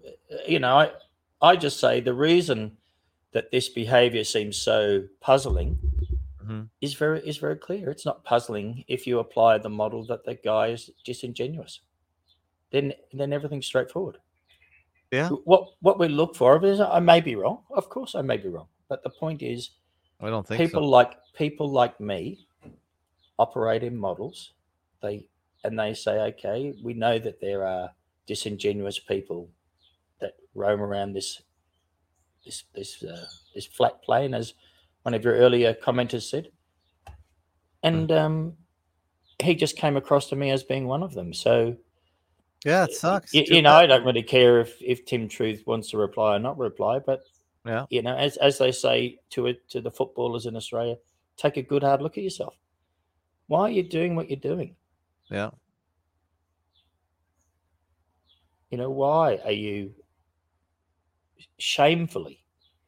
I just say the reason that this behavior seems so puzzling is very clear. It's not puzzling if you apply the model that the guy is disingenuous. Then everything's straightforward. Yeah. What we look for is, I may be wrong. Of course, I may be wrong. But the point is, I don't think people like me operate in models. They say, okay, we know that there are disingenuous people that roam around this flat plane, as one of your earlier commenters said, and he just came across to me as being one of them. So yeah, it sucks. I don't really care if Tim Truth wants to reply or not reply, but yeah, as they say to the footballers in Australia, take a good hard look at yourself. Why are you doing what you're doing? Yeah. Why are you shamefully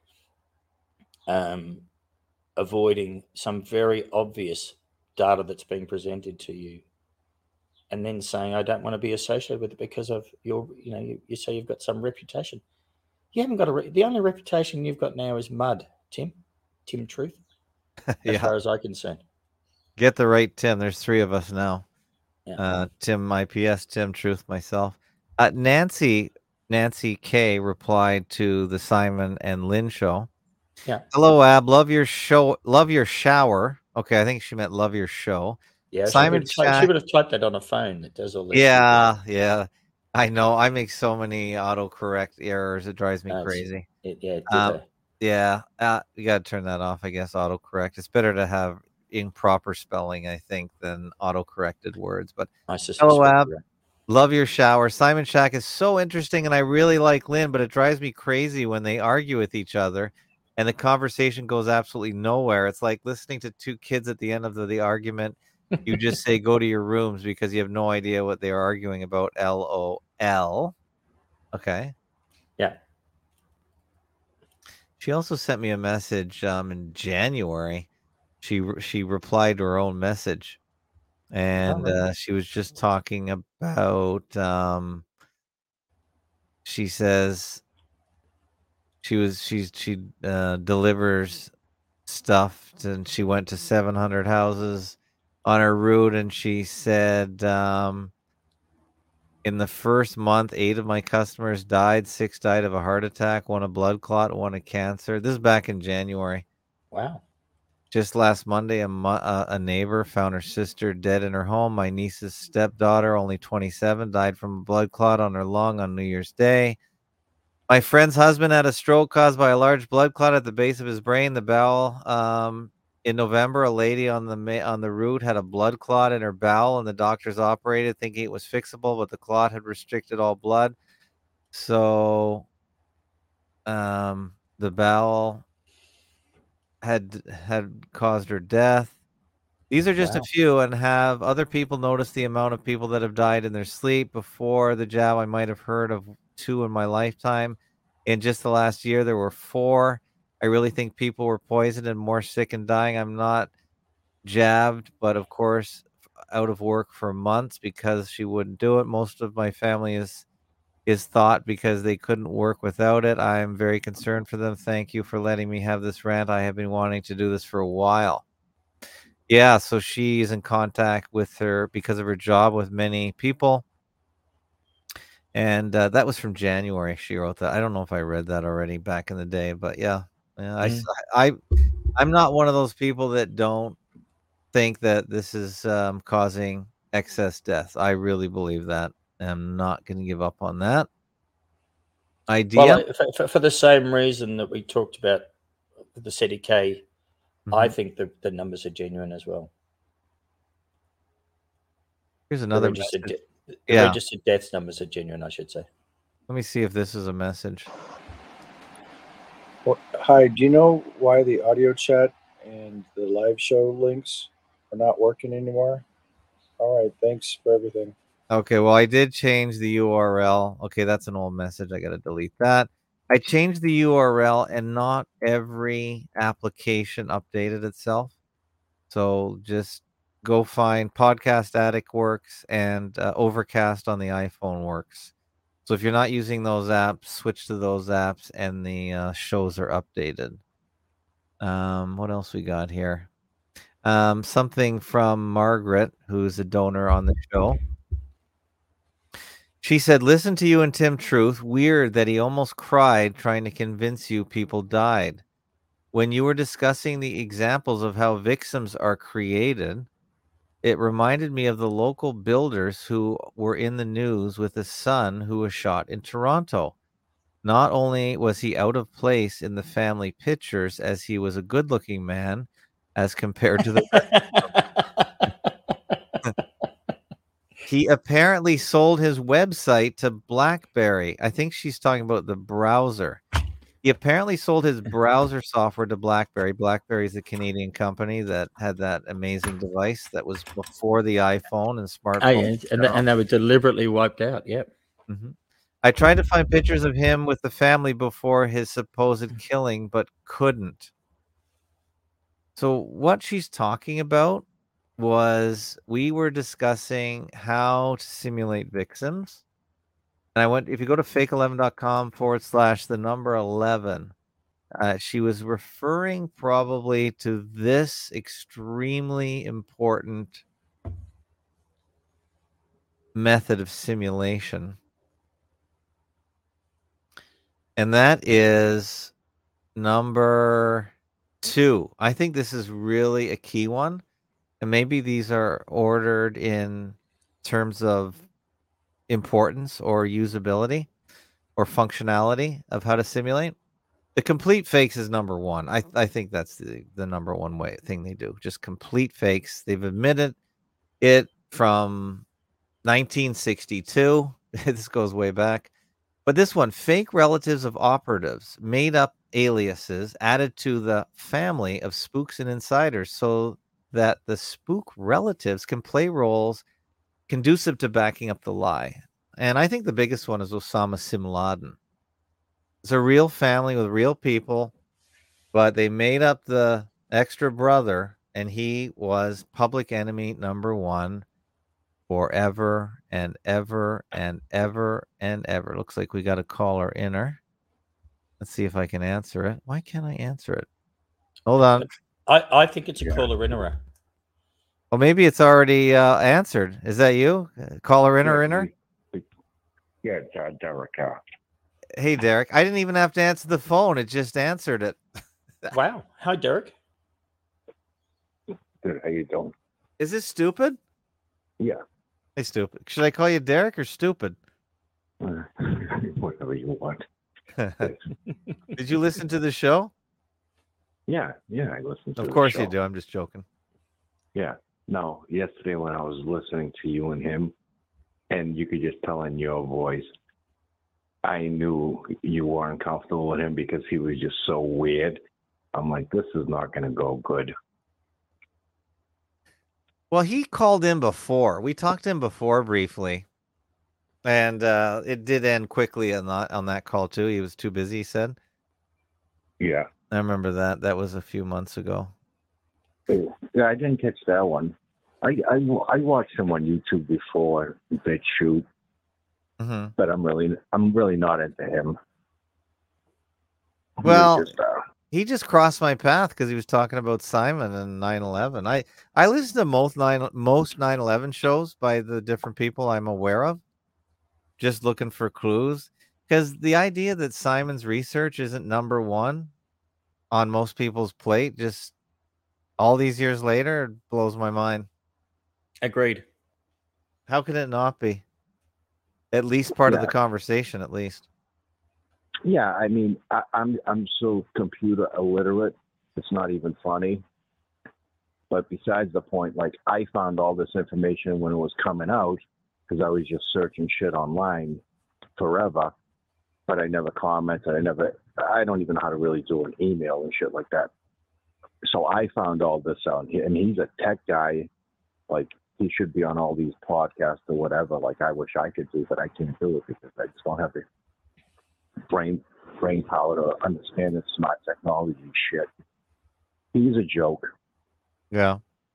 avoiding some very obvious data that's being presented to you, and then saying, I don't want to be associated with it because of your, you say you've got some reputation. You haven't got the only reputation you've got now is mud, Tim Truth, as far as I'm concerned. Get the right Tim. There's 3 of us now. Yeah. Tim IPS, Tim Truth, myself. Nancy K replied to the Simon and Lynn show. Yeah. Hello, Ab. Love your show. Love your shower. Okay, I think she meant love your show. Yeah, Simon she would have typed that on a phone. It does all this. Yeah. I know. I make so many autocorrect errors. It drives me crazy. You got to turn that off, I guess, autocorrect. It's better to have improper spelling, I think, than autocorrected words. But hello, Ab. Love your shower. Simon Shack is so interesting, and I really like Lynn, but it drives me crazy when they argue with each other and the conversation goes absolutely nowhere. It's like listening to 2 kids at the end of the argument. You just say, go to your rooms because you have no idea what they are arguing about. LOL. Okay. Yeah. She also sent me a message in January. She replied to her own message, and she was just talking about. She says she delivers stuff, and she went to 700 houses on her route, and she said, in the first month, 8 of my customers died. 6 died of a heart attack, 1 a blood clot, 1 a cancer. This is back in January. Wow. Just last Monday, a neighbor found her sister dead in her home. My niece's stepdaughter, only 27, died from a blood clot on her lung on New Year's Day. My friend's husband had a stroke caused by a large blood clot at the base of his brain, the bowel. In November, a lady on the route had a blood clot in her bowel, and the doctors operated thinking it was fixable, but the clot had restricted all blood. So the bowel had caused her death. These are just a few, and have other people noticed the amount of people that have died in their sleep? Before the jab, I might have heard of 2 in my lifetime. In just the last year, there were 4. I really think people were poisoned and more sick and dying. I'm not jabbed, but of course, out of work for months because she wouldn't do it. Most of my family is thought because they couldn't work without it. I'm very concerned for them. Thank you for letting me have this rant. I have been wanting to do this for a while. Yeah, so she's in contact with her because of her job with many people. And that was from January. She wrote that. I don't know if I read that already back in the day, but yeah. I'm not one of those people that don't think that this is causing excess deaths. I really believe that. I'm not going to give up on that idea. Well, for the same reason that we talked about the CDK, I think the numbers are genuine as well. Here's another registered deaths numbers are genuine, I should say. Let me see if this is a message. Well, hi, do you know why the audio chat and the live show links are not working anymore? All right, thanks for everything. Okay, well, I did change the URL. Okay, that's an old message. I got to delete that. I changed the URL, and not every application updated itself. So just go find Podcast Addict works, and Overcast on the iPhone works. So if you're not using those apps, switch to those apps, and the shows are updated. What else we got here? Something from Margaret, who's a donor on the show. She said, listen to you and Tim Truth. Weird that he almost cried trying to convince you people died. When you were discussing the examples of how victims are created, it reminded me of the local builders who were in the news with a son who was shot in Toronto. Not only was he out of place in the family pictures as he was a good-looking man as compared to the he apparently sold his website to BlackBerry. I think she's talking about the browser. He apparently sold his browser software to BlackBerry. BlackBerry is a Canadian company that had that amazing device that was before the iPhone and smartphone. Oh, yeah. And they were deliberately wiped out. Yep. Mm-hmm. I tried to find pictures of him with the family before his supposed killing, but couldn't. So what she's talking about was we were discussing how to simulate victims. And if you go to fake11.com/11, she was referring probably to this extremely important method of simulation. And that is number 2. I think this is really a key one. And maybe these are ordered in terms of importance or usability or functionality of how to simulate. The complete fakes is number 1. I think that's the number 1 thing they do. Just complete fakes. They've admitted it from 1962. This goes way back. But this one, fake relatives of operatives, made up aliases added to the family of spooks and insiders so that the spook relatives can play roles conducive to backing up the lie. And I think the biggest one is Osama bin Laden. It's a real family with real people, but they made up the extra brother, and he was public enemy number 1 forever and ever and ever and ever. Looks like we got a caller inner. Let's see if I can answer it. Why can't I answer it? Hold on. I think it's a caller inner. Well, maybe it's already answered. Is that you? Caller inner? Yeah, Derek. Hey, Derek. I didn't even have to answer the phone. It just answered it. Wow. Hi, Derek. Good. How you doing? Is this stupid? Yeah. Hey, stupid. Should I call you Derek or stupid? Whatever you want. Did you listen to the show? Yeah, I listened to Of the course show. you do. I'm just joking. Yeah. No, yesterday when I was listening to you and him, and you could just tell in your voice, I knew you weren't comfortable with him because he was just so weird. I'm like, this is not going to go good. Well, he called in before. We talked to him before briefly. And it did end quickly on that call, too. He was too busy, he said. Yeah. I remember that. That was a few months ago. Yeah, I didn't catch that one. I watched him on YouTube before, BitChute. Mm-hmm. But I'm really not into him. Well, he just crossed my path because he was talking about Simon and 9/11. I listen to most 9/11 shows by the different people I'm aware of, just looking for clues. Because the idea that Simon's research isn't number 1 on most people's plate, just all these years later, blows my mind. Agreed. How can it not be? At least part of the conversation, at least. Yeah, I mean, I'm so computer illiterate, it's not even funny. But besides the point, like, I found all this information when it was coming out because I was just searching shit online forever. But I never commented. I don't even know how to really do an email and shit like that. So I found all this out, and he's a tech guy. Like, he should be on all these podcasts or whatever. Like, I wish I could do, but I can't do it because I just don't have the brain power to understand the smart technology shit. He's a joke. Yeah.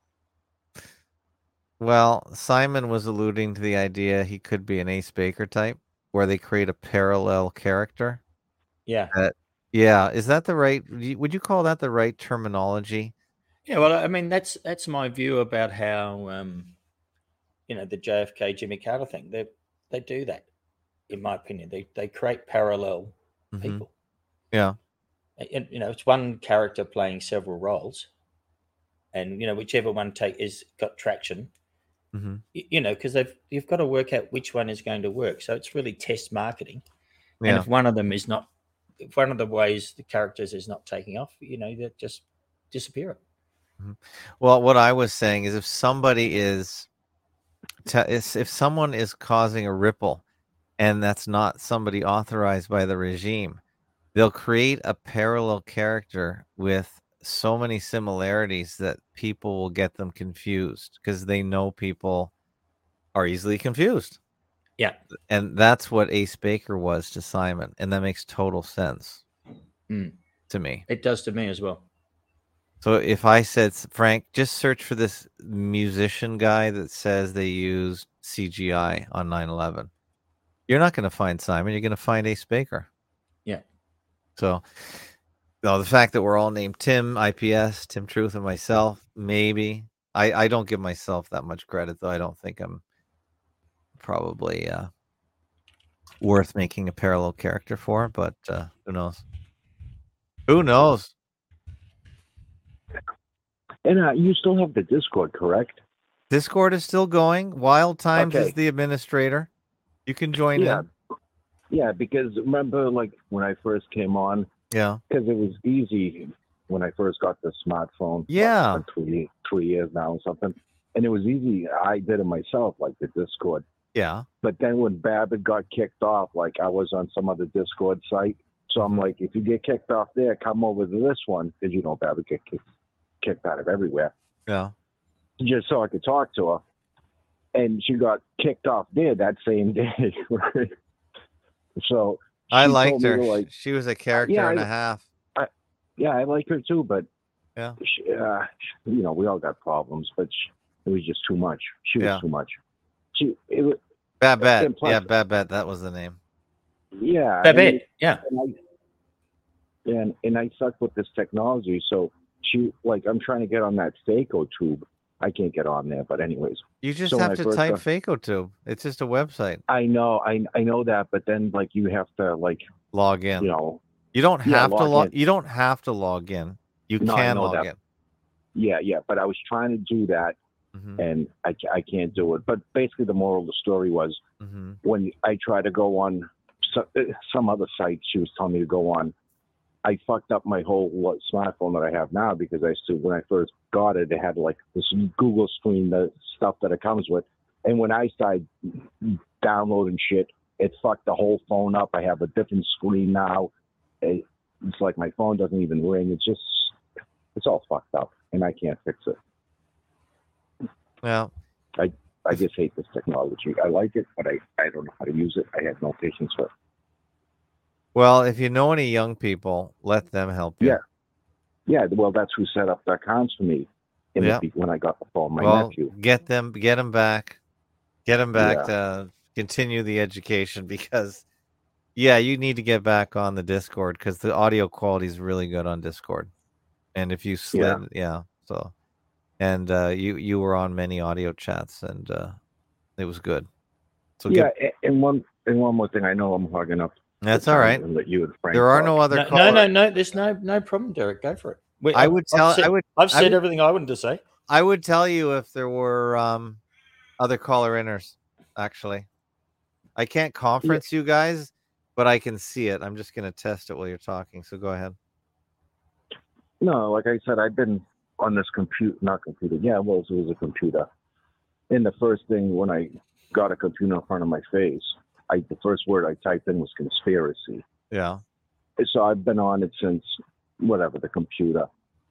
Well, Simon was alluding to the idea he could be an Ace Baker type, where they create a parallel character. Yeah. Yeah. Is that the right? Would you call that the right terminology? Yeah, well, I mean, that's my view about how the JFK Jimmy Carter thing. They do that, in my opinion. They create parallel people. Yeah. And it's one character playing several roles, and whichever one is got traction. Because you've got to work out which one is going to work. So it's really test marketing. Yeah. And if one of them is not, if one of the ways the characters is not taking off, they just disappear it. Well, what I was saying is, if somebody if someone is causing a ripple, and that's not somebody authorized by the regime, they'll create a parallel character with so many similarities that people will get them confused, because they know people are easily confused. Yeah. And that's what Ace Baker was to Simon. And that makes total sense to me. It does to me as well. So if I said, Frank, just search for this musician guy that says they used CGI on 9/11, you're not going to find Simon. You're going to find Ace Baker. Yeah. So the fact that we're all named Tim, IPS, Tim Truth, and myself, maybe. I don't give myself that much credit, though. I don't think I'm probably worth making a parallel character for, but who knows? Who knows? And you still have the Discord, correct? Discord is still going. Wild Times is the administrator. You can join in. Yeah, because remember, like, when I first came on? Yeah. Because it was easy when I first got the smartphone. Yeah. For 3 years now or something. And it was easy. I did it myself, like the Discord. Yeah. But then when Babbitt got kicked off, like I was on some other Discord site. So I'm like, if you get kicked off there, come over to this one. Because, Babbitt get kicked out of everywhere. Yeah. Just so I could talk to her. And she got kicked off there that same day. Right? So I liked her. She was a character and a half. I like her too, but she, we all got problems, but it was just too much. She was too much. Babette. Babette. That was the name. Yeah. Babette. Yeah. And I suck with this technology. So I'm trying to get on that Phaco tube. I can't get on there, but anyways. You just have to type Phaco tube. It's just a website. I know that, but then you have to log in. You don't have to log. You don't have to log in. You can log in. Yeah, but I was trying to do that, and I can't do it. But basically, the moral of the story was when I tried to go on some other site, she was telling me to go on. I fucked up my whole smartphone that I have now, because when I first got it, it had this Google screen, the stuff that it comes with. And when I started downloading shit, it fucked the whole phone up. I have a different screen now. It's like my phone doesn't even ring. It's all fucked up, and I can't fix it. Well, I just hate this technology. I like it, but I don't know how to use it. I have no patience for it. Well, if you know any young people, let them help you. Yeah. Well, that's who set up the accounts for me when I got the phone. My nephew. Get them back to continue the education, because you need to get back on the Discord, because the audio quality is really good on Discord. And if you slid, so, and you were on many audio chats, and it was good. So and one more thing. I know I'm hogging up. That's all right. There are no other. No. There's no problem, Derek. Go for it. I've said everything I wanted to say. I would tell you if there were other caller-inners. Actually, I can't conference you guys, but I can see it. I'm just going to test it while you're talking. So go ahead. No, like I said, I've been on this not computer. Yeah, well, it was a computer. And the first thing when I got a computer in front of my face, the first word I typed in was conspiracy. Yeah. So I've been on it since the computer,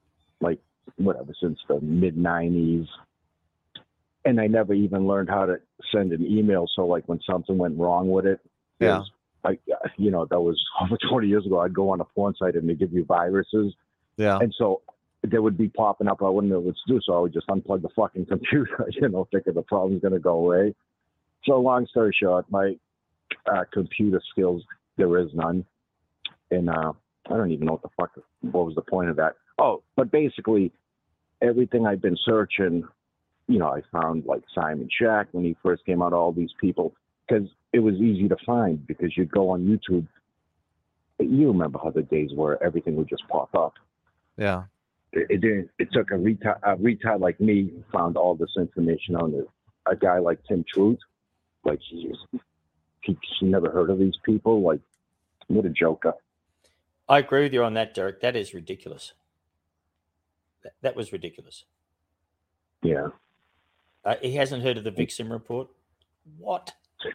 since the mid-90s. And I never even learned how to send an email. So when something went wrong with it, that was over 20 years ago. I'd go on a porn site and they give you viruses. Yeah. And so they would be popping up. I wouldn't know what to do. So I would just unplug the fucking computer, thinking the problem's going to go away. So long story short, my computer skills, there is none. And I don't even know what was the point of that. Oh, but basically everything I've been searching, I found like Simon Shack when he first came out, all these people, because it was easy to find because you'd go on YouTube. You remember how the days were, everything would just pop up. Yeah. It took a retard like me found all this information on it. A guy like Tim Truth, like he never heard of these people. Like, what a joker. I agree with you on that, Derek. That is ridiculous. That was ridiculous. Yeah. He hasn't heard of the Vixen report. What?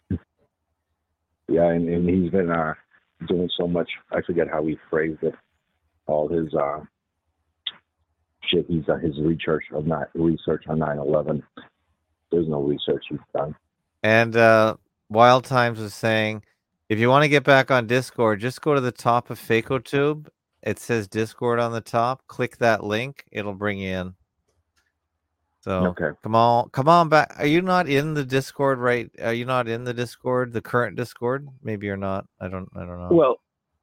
Yeah, and he's been doing so much. I forget how he phrased it. All his shit. He's his research on 9/11. There's no research he's done. And Wild Times was saying, if you want to get back on Discord, just go to the top of FacoTube. It says Discord on the top. Click that link. It'll bring you in. So okay. Come on back. Are you not in the Discord, right? Are you not in the Discord, the current Discord? Maybe you're not. I don't know. Well,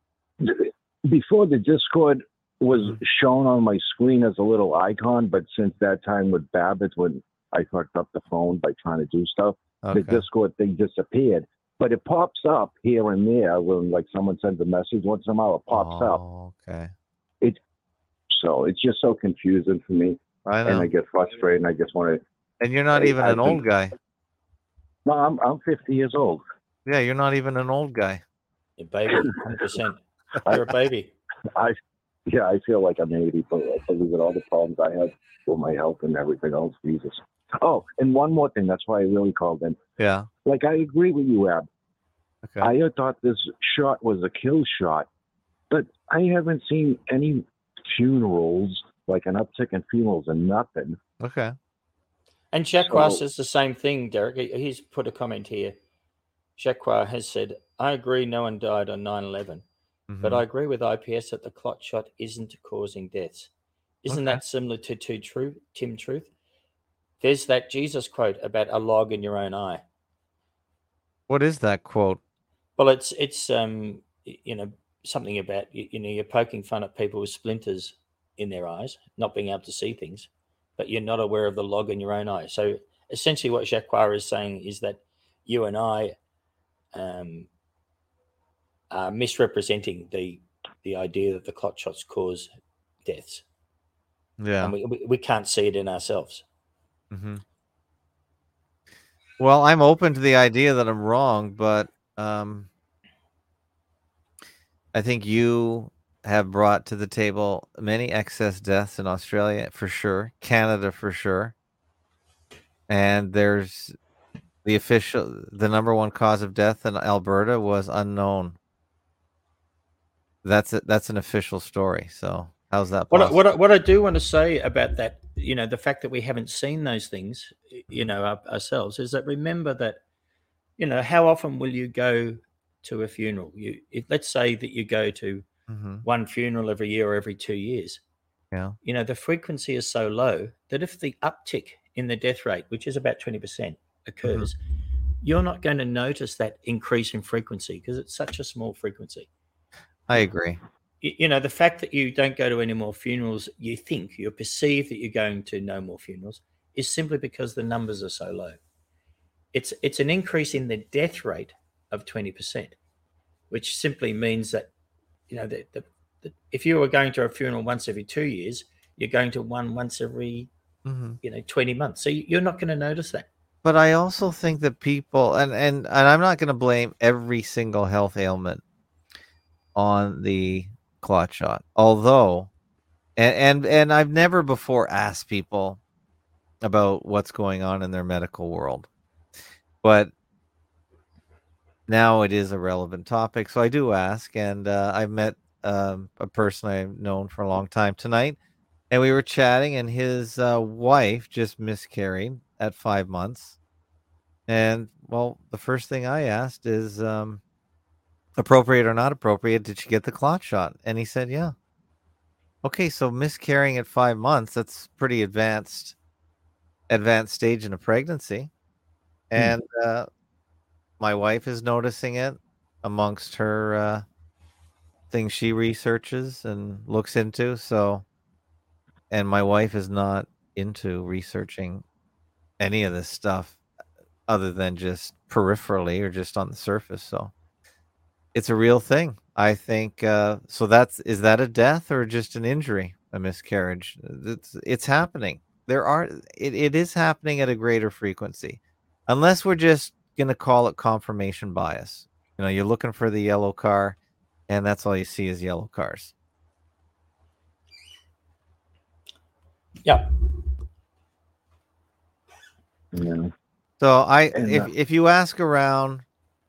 before the Discord was shown on my screen as a little icon, but since that time with Babbitt, when I fucked up the phone by trying to do stuff, the Discord thing disappeared. But it pops up here and there when like someone sends a message once in a while. It pops up. Okay. So it's just so confusing for me. I know. And I get frustrated, and I just want to. And you're not even an old guy. No, I'm 50 years old. Yeah, you're not even an old guy. You're baby, 100%. You're a baby. I feel like I'm 80, but believe it, all the problems I have with my health and everything else, Jesus. Oh, and one more thing. That's why I really called in. Yeah. Like, I agree with you, Ab. Okay. I thought this shot was a kill shot, but I haven't seen any funerals, like an uptick in funerals and nothing. Okay. And Jacquard says the same thing, Derek. He's put a comment here. Jacquard has said, I agree no one died on 9/11, but I agree with IPS that the clot shot isn't causing deaths. Isn't that similar to Tim Truth? There's that Jesus quote about a log in your own eye. What is that quote? Well, it's something about, you're poking fun at people with splinters in their eyes, not being able to see things, but you're not aware of the log in your own eye. So essentially what Jacquard is saying is that you and I are misrepresenting the idea that the clot shots cause deaths. Yeah. And we can't see it in ourselves. Mm-hmm. Well, I'm open to the idea that I'm wrong, but I think you have brought to the table many excess deaths in Australia for sure, Canada for sure, and there's the number one cause of death in Alberta was unknown. That's an official story. So how's that possible? What I do want to say about that, the fact that we haven't seen those things, ourselves, is that remember that, how often will you go to a funeral? Let's say that you go to one funeral every year or every 2 years. Yeah. The frequency is so low that if the uptick in the death rate, which is about 20%, occurs, you're not going to notice that increase in frequency because it's such a small frequency. I agree. The fact that you don't go to any more funerals, you perceive that you're going to no more funerals, is simply because the numbers are so low. It's an increase in the death rate of 20%, which simply means that, if you were going to a funeral once every 2 years, you're going to one once every, 20 months. So you're not going to notice that. But I also think that people, and I'm not going to blame every single health ailment on the clot shot, although, and I've never before asked people about what's going on in their medical world, but now it is a relevant topic, so I do ask. And I've met a person I've known for a long time tonight, and we were chatting, and his wife just miscarried at 5 months. And well, the first thing I asked is, appropriate or not appropriate, did she get the clot shot? And he said, yeah. Okay, so miscarrying at 5 months, that's pretty advanced stage in a pregnancy. And my wife is noticing it amongst her things she researches and looks into. So and my wife is not into researching any of this stuff other than just peripherally or just on the surface. So it's a real thing. I think so. Is that a death or just an injury, a miscarriage? It's happening. It is happening at a greater frequency, unless we're just going to call it confirmation bias. You're looking for the yellow car, and that's all you see is yellow cars. Yeah. Yeah. So if you ask around,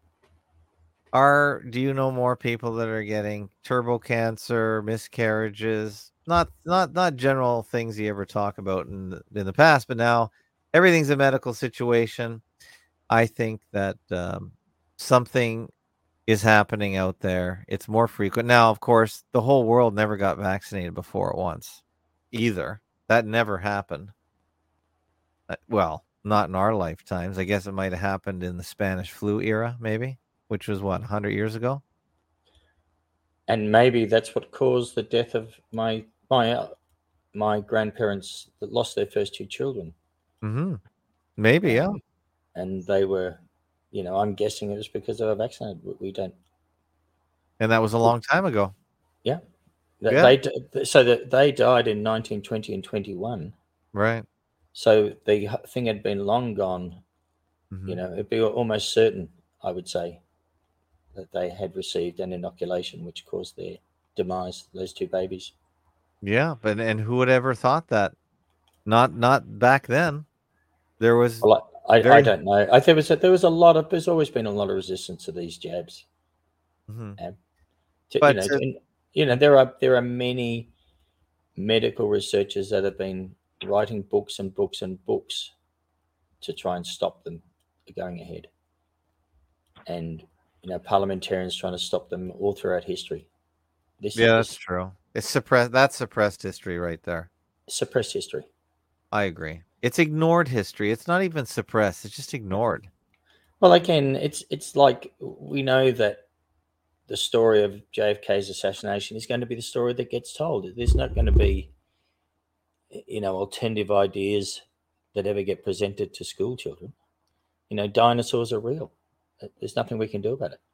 do you know more people that are getting turbo cancer, miscarriages? Not general things you ever talk about in the past, but now everything's a medical situation. I think that something is happening out there. It's more frequent now. Of course, the whole world never got vaccinated before at once, either. That never happened. Well, not in our lifetimes. I guess it might have happened in the Spanish flu era, maybe, which was 100 years ago. And maybe that's what caused the death of my grandparents that lost their first two children. Mm-hmm. Maybe, yeah. And they were, I'm guessing it was because they were vaccinated. We don't. And that was a long time ago. Yeah. They died in 1920 and 21. Right. So the thing had been long gone. Mm-hmm. It'd be almost certain, I would say, that they had received an inoculation which caused their demise, those two babies. Yeah, and who would ever thought that? Not back then. There was. Well, I don't know. There's always been a lot of resistance to these jabs. Mm-hmm. There are many medical researchers that have been writing books and books and books to try and stop them going ahead, and parliamentarians trying to stop them all throughout history. That's true. It's suppressed. That's suppressed history right there. Suppressed history. I agree. It's ignored history. It's not even suppressed. It's just ignored. Well, again, it's like we know that the story of JFK's assassination is going to be the story that gets told. There's not going to be, alternative ideas that ever get presented to school children. Dinosaurs are real. There's nothing we can do about it.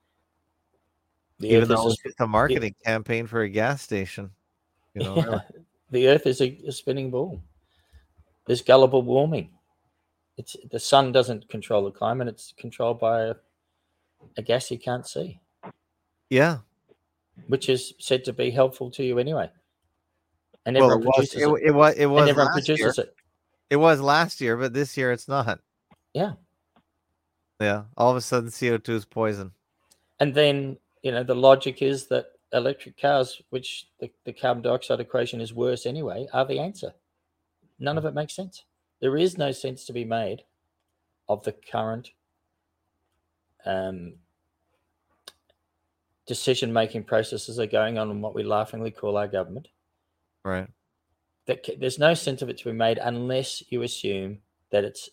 Even though it's a marketing campaign for a gas station. Really. The Earth is a spinning ball. There's global warming. The sun doesn't control the climate. It's controlled by a gas you can't see. Yeah. Which is said to be helpful to you anyway. And everyone produces it. It was everyone produces it. It was last year, but this year it's not. Yeah. Yeah. All of a sudden CO2 is poison. And then, the logic is that electric cars, which the carbon dioxide equation is worse anyway, are the answer. None of it makes sense. There is no sense to be made of the current decision-making processes that are going on in what we laughingly call our government. Right. There's no sense of it to be made unless you assume that it's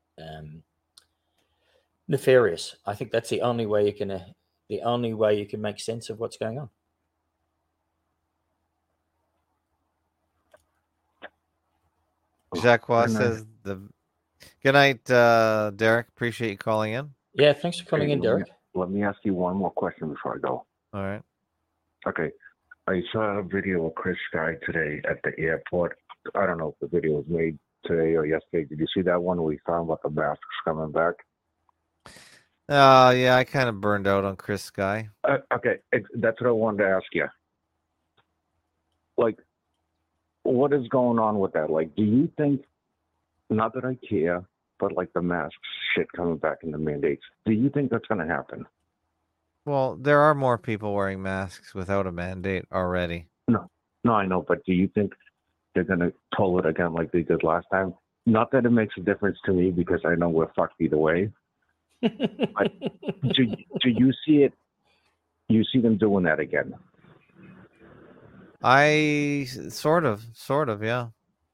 nefarious. I think that's the only way you can make sense of what's going on. Jacques says good night, Derek. Appreciate you calling in. Yeah, thanks for calling in, Derek. Let me ask you one more question before I go. All right. Okay. I saw a video of Chris Sky today at the airport. I don't know if the video was made today or yesterday. Did you see that one where he found about the masks coming back? Yeah, I kind of burned out on Chris Sky. Okay, that's what I wanted to ask you. Like, what is going on with that? Like, do you think, not that I care, but like the masks shit coming back in the mandates, do you think that's going to happen? Well, there are more people wearing masks without a mandate already. No, I know, but do you think they're going to pull it again like they did last time? Not that it makes a difference to me because I know we're fucked either way. But do you see it? You see them doing that again? I sort of, yeah.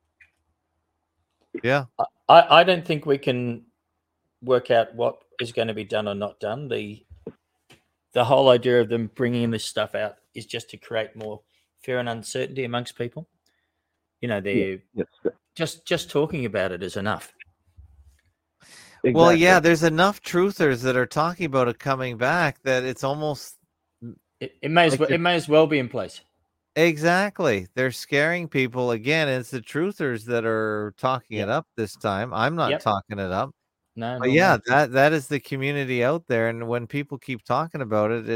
Yeah. I don't think we can work out what is going to be done or not done. The whole idea of them bringing this stuff out is just to create more fear and uncertainty amongst people. they're just talking about it is enough. Exactly. Well, yeah, there's enough truthers that are talking about it coming back that it's almost it may as well be in place. Exactly. They're scaring people again. It's the truthers that are talking it up this time. I'm not talking it up. No, but yeah, that is the community out there, and when people keep talking about it,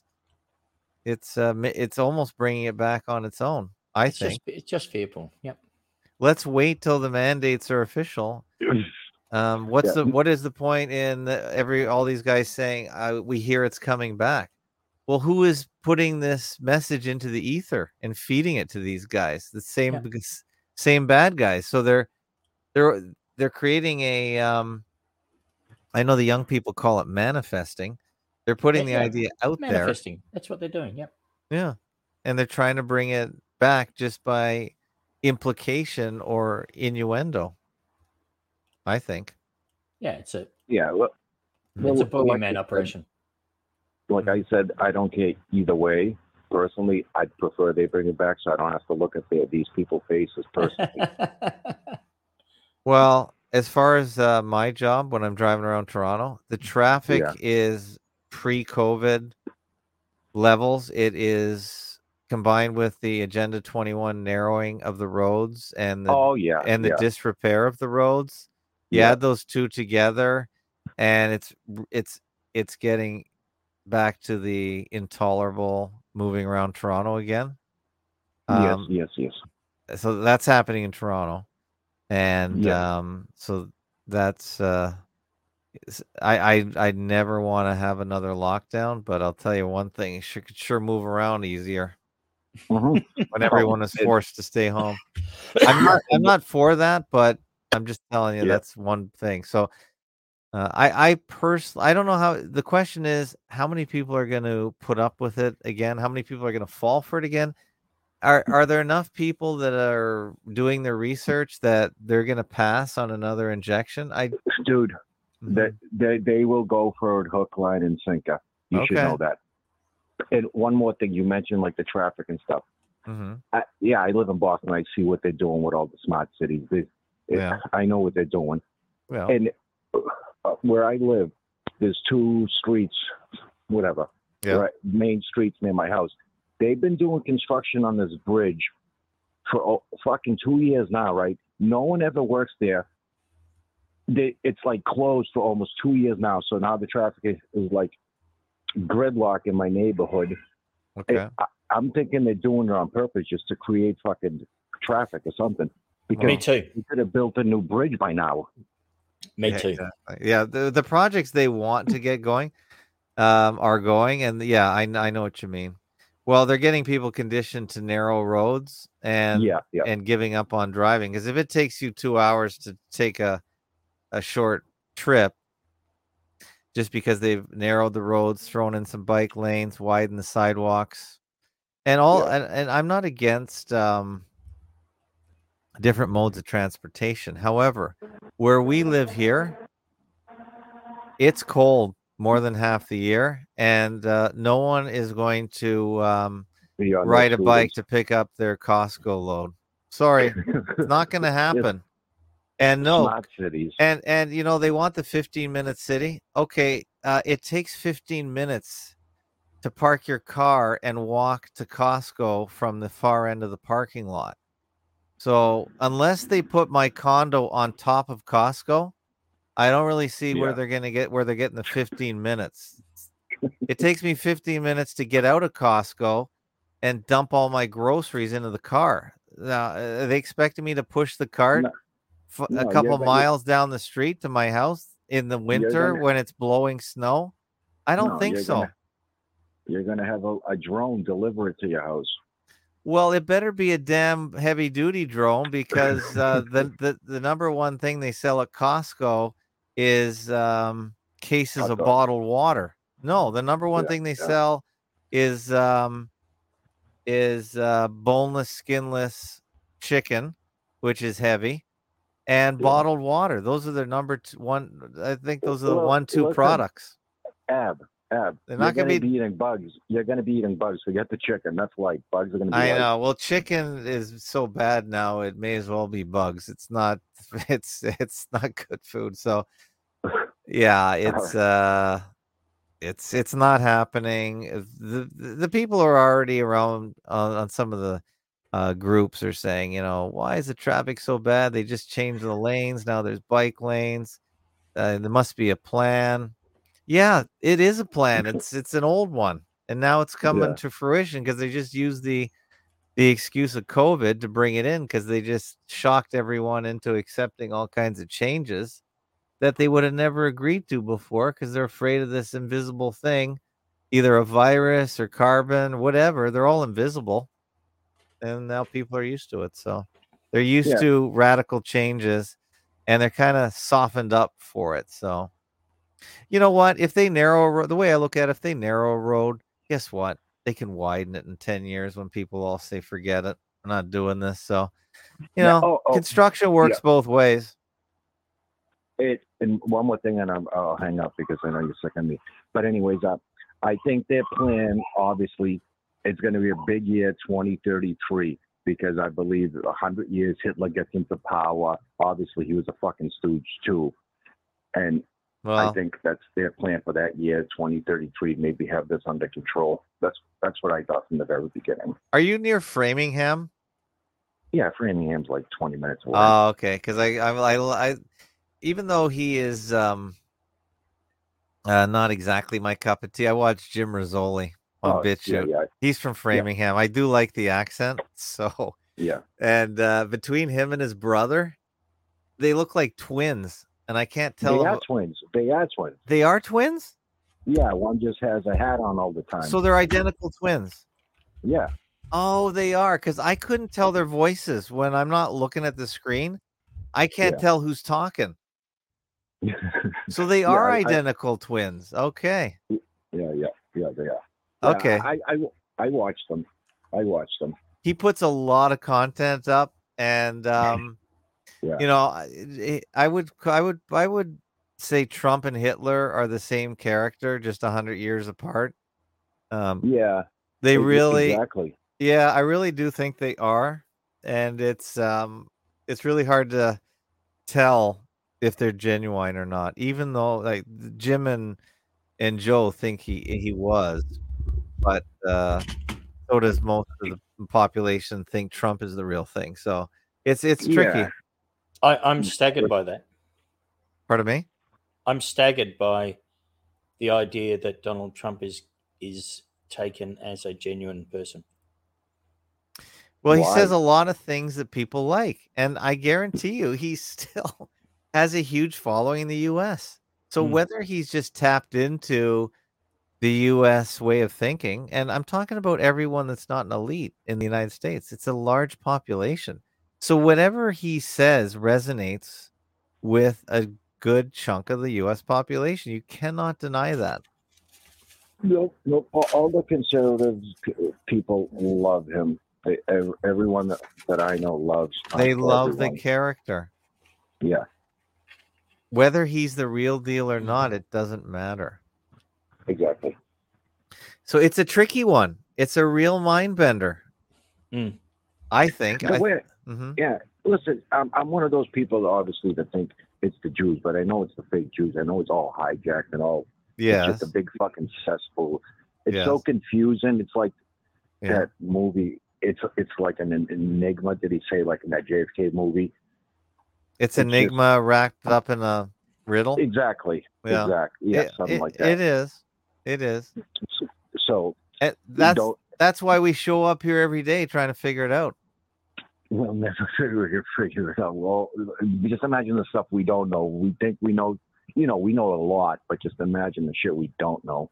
it's almost bringing it back on its own. I think it's just fearful. Yep. Let's wait till the mandates are official. What is the point in all these guys saying we hear it's coming back? Well, who is putting this message into the ether and feeding it to these guys? The same bad guys. So they're creating a I know the young people call it manifesting. They're putting the idea out there. Manifesting. That's what they're doing. Yep. Yeah. And they're trying to bring it back just by implication or innuendo, I think. Yeah, it's a boogeyman operation. Like I said, I don't care either way. Personally, I'd prefer they bring it back so I don't have to look at these people's faces personally. Well, as far as my job, when I'm driving around Toronto, the traffic is pre-COVID levels. It is combined with the Agenda 21 narrowing of the roads and the disrepair of the roads. You add those two together, and it's getting back to the intolerable moving around Toronto again. Yes. So that's happening in Toronto. And so that's I never want to have another lockdown, but I'll tell you one thing, it could sure move around easier when everyone is forced to stay home. I'm not for that, but I'm just telling you that's one thing. So I personally, I don't know how. The question is, how many people are going to put up with it again? How many people are going to fall for it again? Are there enough people that are doing their research that they're going to pass on another injection? They will go for it hook, line, and sinker. You should know that. And one more thing, you mentioned like the traffic and stuff. I live in Boston. I see what they're doing with all the smart cities. I know what they're doing. Well, and where I live, there's two streets, whatever, main streets near my house. They've been doing construction on this bridge for fucking 2 years now, right? No one ever works there. It's like closed for almost 2 years now. So now the traffic is like gridlock in my neighborhood. Okay. I'm thinking they're doing it on purpose just to create fucking traffic or something. Because Me too. We could have built a new bridge by now. Me too. Exactly. Yeah, the projects they want to get going are going, and I know what you mean. Well, they're getting people conditioned to narrow roads and giving up on driving, because if it takes you 2 hours to take a short trip, just because they've narrowed the roads, thrown in some bike lanes, widened the sidewalks, and I'm not against different modes of transportation. However, where we live here, it's cold more than half the year, and no one is going to ride a bike to pick up their Costco load. Sorry, it's not going to happen. And smart cities. And they want the 15-minute city. Okay, it takes 15 minutes to park your car and walk to Costco from the far end of the parking lot. So unless they put my condo on top of Costco, I don't really see where they're getting the 15 minutes. It takes me 15 minutes to get out of Costco and dump all my groceries into the car. Now, are they expecting me to push the cart a couple miles down the street to my house in the winter when it's blowing snow? I don't think so. You're going to have a drone deliver it to your house. Well, it better be a damn heavy-duty drone, because the number one thing they sell at Costco is cases of bottled water. No, the number one thing they sell is boneless, skinless chicken, which is heavy, and bottled water. Those are their number one. I think those are the 1-2 products. They're not going to be eating bugs. You're going to be eating bugs. Forget the chicken. That's like bugs are going to be. I know. Well, chicken is so bad now. It may as well be bugs. It's not. It's not good food. So, yeah, it's not happening. The people are already around on some of the groups are saying, why is the traffic so bad? They just changed the lanes. Now there's bike lanes. There must be a plan. Yeah, it is a plan. It's an old one, and now it's coming to fruition because they just used the excuse of COVID to bring it in because they just shocked everyone into accepting all kinds of changes that they would have never agreed to before because they're afraid of this invisible thing, either a virus or carbon, whatever. They're all invisible, and now people are used to it. So they're used to radical changes, and they're kind of softened up for it. So. You know what? If they narrow the way I look at it, if they narrow a road, guess what? They can widen it in 10 years when people all say, forget it. I'm not doing this. So, construction works both ways. And one more thing, and I'll hang up because I know you're sick of me. But anyways, I think their plan, obviously, it's going to be a big year, 2033, because I believe 100 years Hitler gets into power. Obviously, he was a fucking stooge, too. And I think that's their plan for that year, 2033. Maybe have this under control. That's what I thought from the very beginning. Are you near Framingham? Yeah, Framingham's like 20 minutes away. Oh, okay. Because I even though he is not exactly my cup of tea, I watched Jim Rizzoli on BitChute. Yeah. He's from Framingham. I do like the accent. So and between him and his brother, they look like twins. And I can't tell. They are twins. They are twins? Yeah, one just has a hat on all the time. So they're identical twins? Yeah. Oh, they are, because I couldn't tell their voices. When I'm not looking at the screen, I can't tell who's talking. So they are identical twins. Okay. Yeah, they are. Okay. I watched them. He puts a lot of content up, and I would say Trump and Hitler are the same character, just 100 years apart. They really, exactly. Yeah, I really do think they are, and it's really hard to tell if they're genuine or not. Even though like Jim and Joe think he was, but so does most of the population think Trump is the real thing. So it's tricky. I'm staggered by that. Pardon me? I'm staggered by the idea that Donald Trump is taken as a genuine person. Well, he says a lot of things that people like, and I guarantee you he still has a huge following in the U.S. So whether he's just tapped into the U.S. way of thinking, and I'm talking about everyone that's not an elite in the United States, it's a large population. So whatever he says resonates with a good chunk of the U.S. population. You cannot deny that. No. All the conservative people love him. Everyone that I know loves Trump. They love the character. Yeah. Whether he's the real deal or not, it doesn't matter. Exactly. So it's a tricky one. It's a real mind bender. I think. Yeah. Listen, I'm one of those people, obviously, that think it's the Jews, but I know it's the fake Jews. I know it's all hijacked and all. Yeah. It's just a big fucking cesspool. It's so confusing. It's like that movie. It's like an enigma. Did he say like in that JFK movie? It's enigma wrapped up in a riddle. Exactly. Yeah. Exactly. Yeah, something like that. It is. So that's why we show up here every day trying to figure it out. We'll never figure it out. Well, just imagine the stuff we don't know. We think we know, we know a lot, but just imagine the shit we don't know.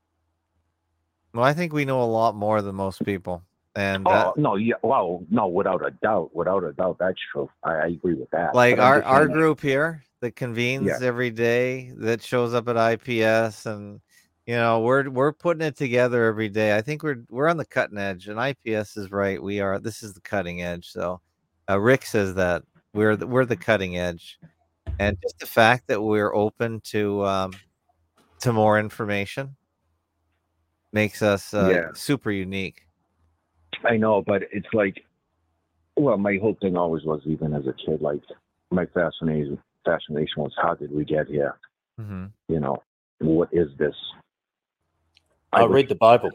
Well, I think we know a lot more than most people. And without a doubt, that's true. I agree with that. Like our group here that convenes every day, that shows up at IPS, and we're putting it together every day. I think we're on the cutting edge, and IPS is right. This is the cutting edge. So Rick says that we're the cutting edge, and just the fact that we're open to more information, makes us super unique. I know, but it's like, well, my whole thing always was, even as a kid, like my fascination was, how did we get here? Mm-hmm. You know, what is this? I read the Bible.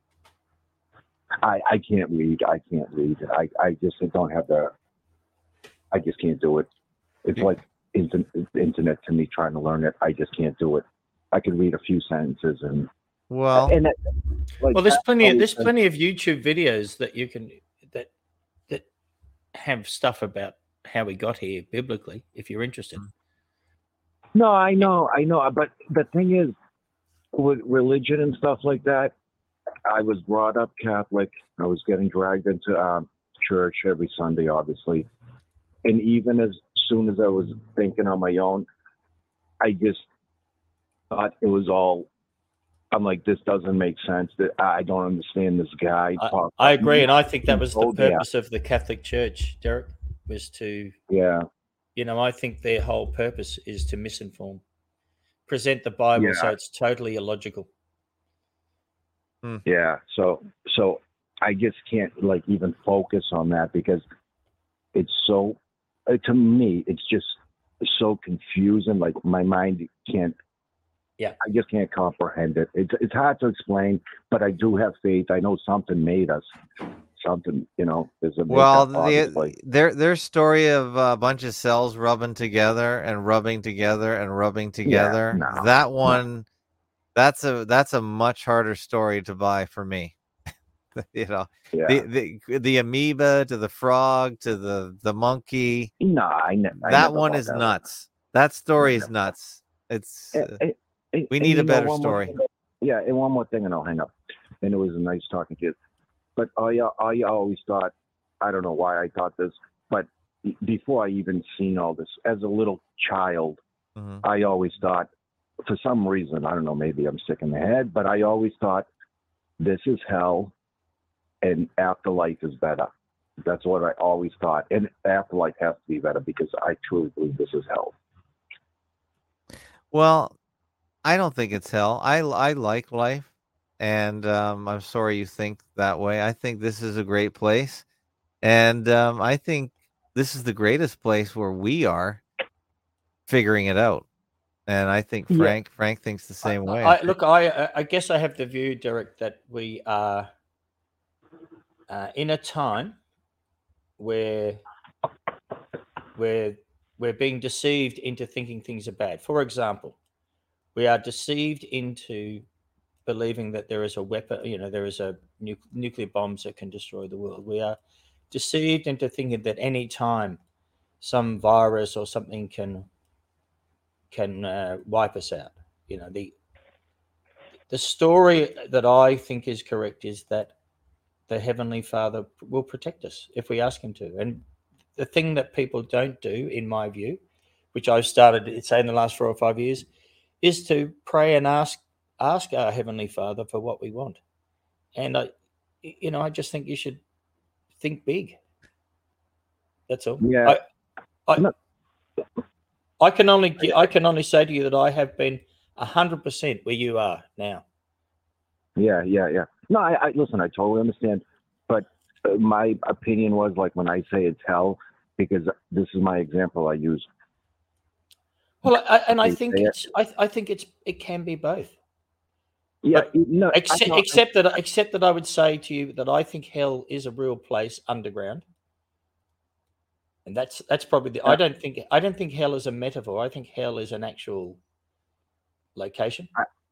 I can't read. I just don't have I just can't do it. It's like internet to me, trying to learn it. I just can't do it. I can read a few sentences and there's plenty of YouTube videos that you can that have stuff about how we got here biblically, if you're interested. No, I know, but the thing is, with religion and stuff like that, I was brought up Catholic. I was getting dragged into church every Sunday, obviously. And even as soon as I was thinking on my own, I just thought it was all, I'm like, this doesn't make sense. That I don't understand this guy. I agree. And I think that was the purpose of the Catholic Church, Derek, was to, I think their whole purpose is to misinform, present the Bible so it's totally illogical. Yeah. So I just can't even focus on that, because it's so, to me, it's just so confusing. Like my mind can't, I just can't comprehend it. It's hard to explain, but I do have faith. I know something made us. Something, there's a their story of a bunch of cells rubbing together and rubbing together and rubbing together. That one, that's a much harder story to buy for me. The amoeba to the frog to the monkey. That one is nuts. That story is nuts. It's we need a better story. And one more thing, and I'll hang up. And it was nice talking to you. But I always thought, I don't know why I thought this, but before I even seen all this, as a little child, I always thought, for some reason, I don't know, maybe I'm sick in the head, but I always thought, this is hell and afterlife is better. That's what I always thought. And afterlife has to be better, because I truly believe this is hell. Well, I don't think it's hell. I like life. And I'm sorry you think that way. I think this is a great place. And I think this is the greatest place where we are figuring it out. And I think Frank thinks the same way. I guess I have the view, Derek, that we are in a time where we're being deceived into thinking things are bad. For example, we are deceived into believing that there is a weapon, there is a nuclear bombs that can destroy the world. We are deceived into thinking that any time some virus or something can wipe us out. The story that I think is correct is that the Heavenly Father will protect us if we ask Him to. And the thing that people don't do, in my view, which I've started, say, in the last 4 or 5 years, is to pray and ask our Heavenly Father for what we want. And I just think you should think big. That's all. Yeah. I can only say to you that I have been 100% where you are now. Yeah. No, I listen, I totally understand. But my opinion was, like, when I say it's hell, because this is my example I use. Well, I think it can be both. Yeah, but no. Except that I would say to you that I think hell is a real place underground, and that's probably the. I don't think hell is a metaphor. I think hell is an actual location.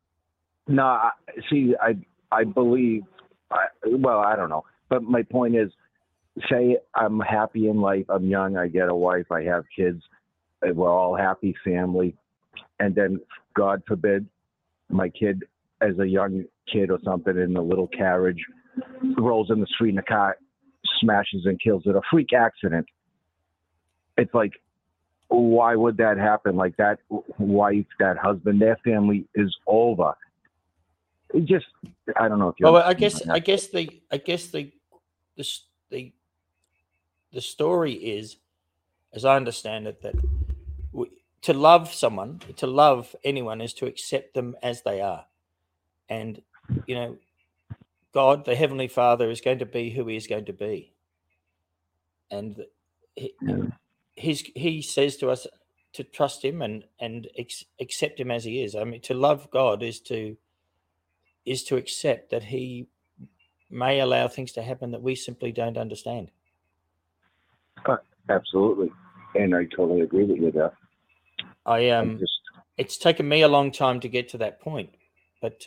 I believe. I don't know, but my point is, say I'm happy in life. I'm young. I get a wife. I have kids. We're all happy family, and then God forbid, my kid, as a young kid or something, in a little carriage, rolls in the street and a car smashes and kills it. A freak accident. It's like, why would that happen? Like, that wife, that husband, their family is over. It just, I don't know if you. Well, I guess the story is, as I understand it, that to love someone, to love anyone, is to accept them as they are. And, God, the Heavenly Father, is going to be who He is going to be, and He says to us to trust Him and accept Him as He is. I mean, to love God is to accept that He may allow things to happen that we simply don't understand. Absolutely, and I totally agree with you there. It's taken me a long time to get to that point, but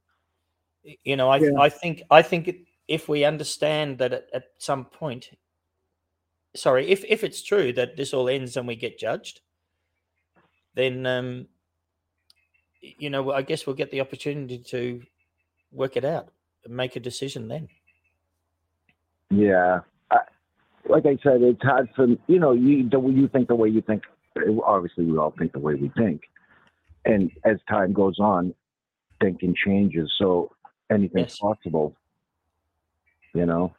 I think if we understand that at some point, if it's true that this all ends and we get judged, then I guess we'll get the opportunity to work it out and make a decision then. Yeah. Like I said, it's hard for, you think the way you think. Obviously, we all think the way we think. And as time goes on, thinking changes. So anything's possible, And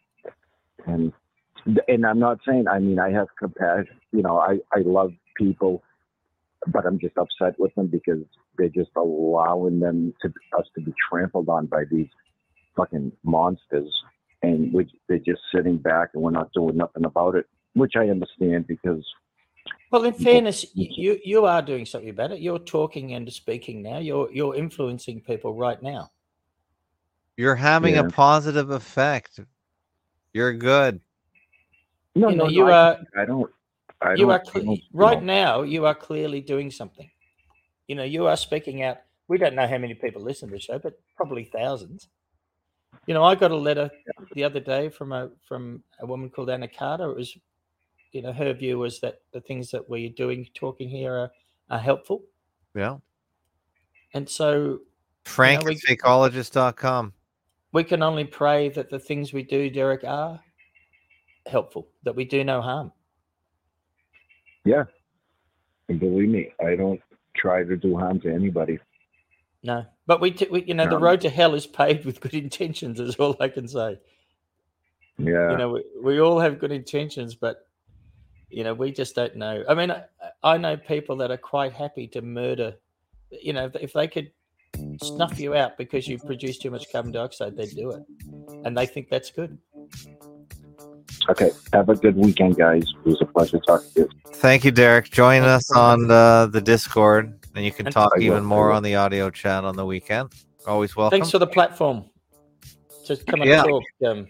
I'm not saying, I have compassion. I love people, but I'm just upset with them because they're just allowing us to be trampled on by these fucking monsters. And they're just sitting back and we're not doing nothing about it, which I understand because. Well, in fairness, you are doing something about it. You're talking and speaking now. You're influencing people right now. You're having a positive effect. You're good. No, you are. I don't. Right now, you are clearly doing something. You are speaking out. We don't know how many people listen to the show, but probably thousands. I got a letter the other day from a woman called Anna Carter. It was, her view was that the things that we're talking here are helpful. Yeah. And so, Frank at fakeologist.com. We can only pray that the things we do, Derek, are helpful, that we do no harm. Yeah. And believe me, I don't try to do harm to anybody. No, but we the road to hell is paved with good intentions, is all I can say. Yeah. We all have good intentions, but, we just don't know. I mean, I know people that are quite happy to murder, if they could snuff you out because you produce too much carbon dioxide, they'd do it. And they think that's good. Okay. Have a good weekend, guys. It was a pleasure talking to you. Thank you, Derek. Join us on the Discord. And you can talk even more on the audio chat on the weekend. Always welcome. Thanks for the platform. Just come and talk.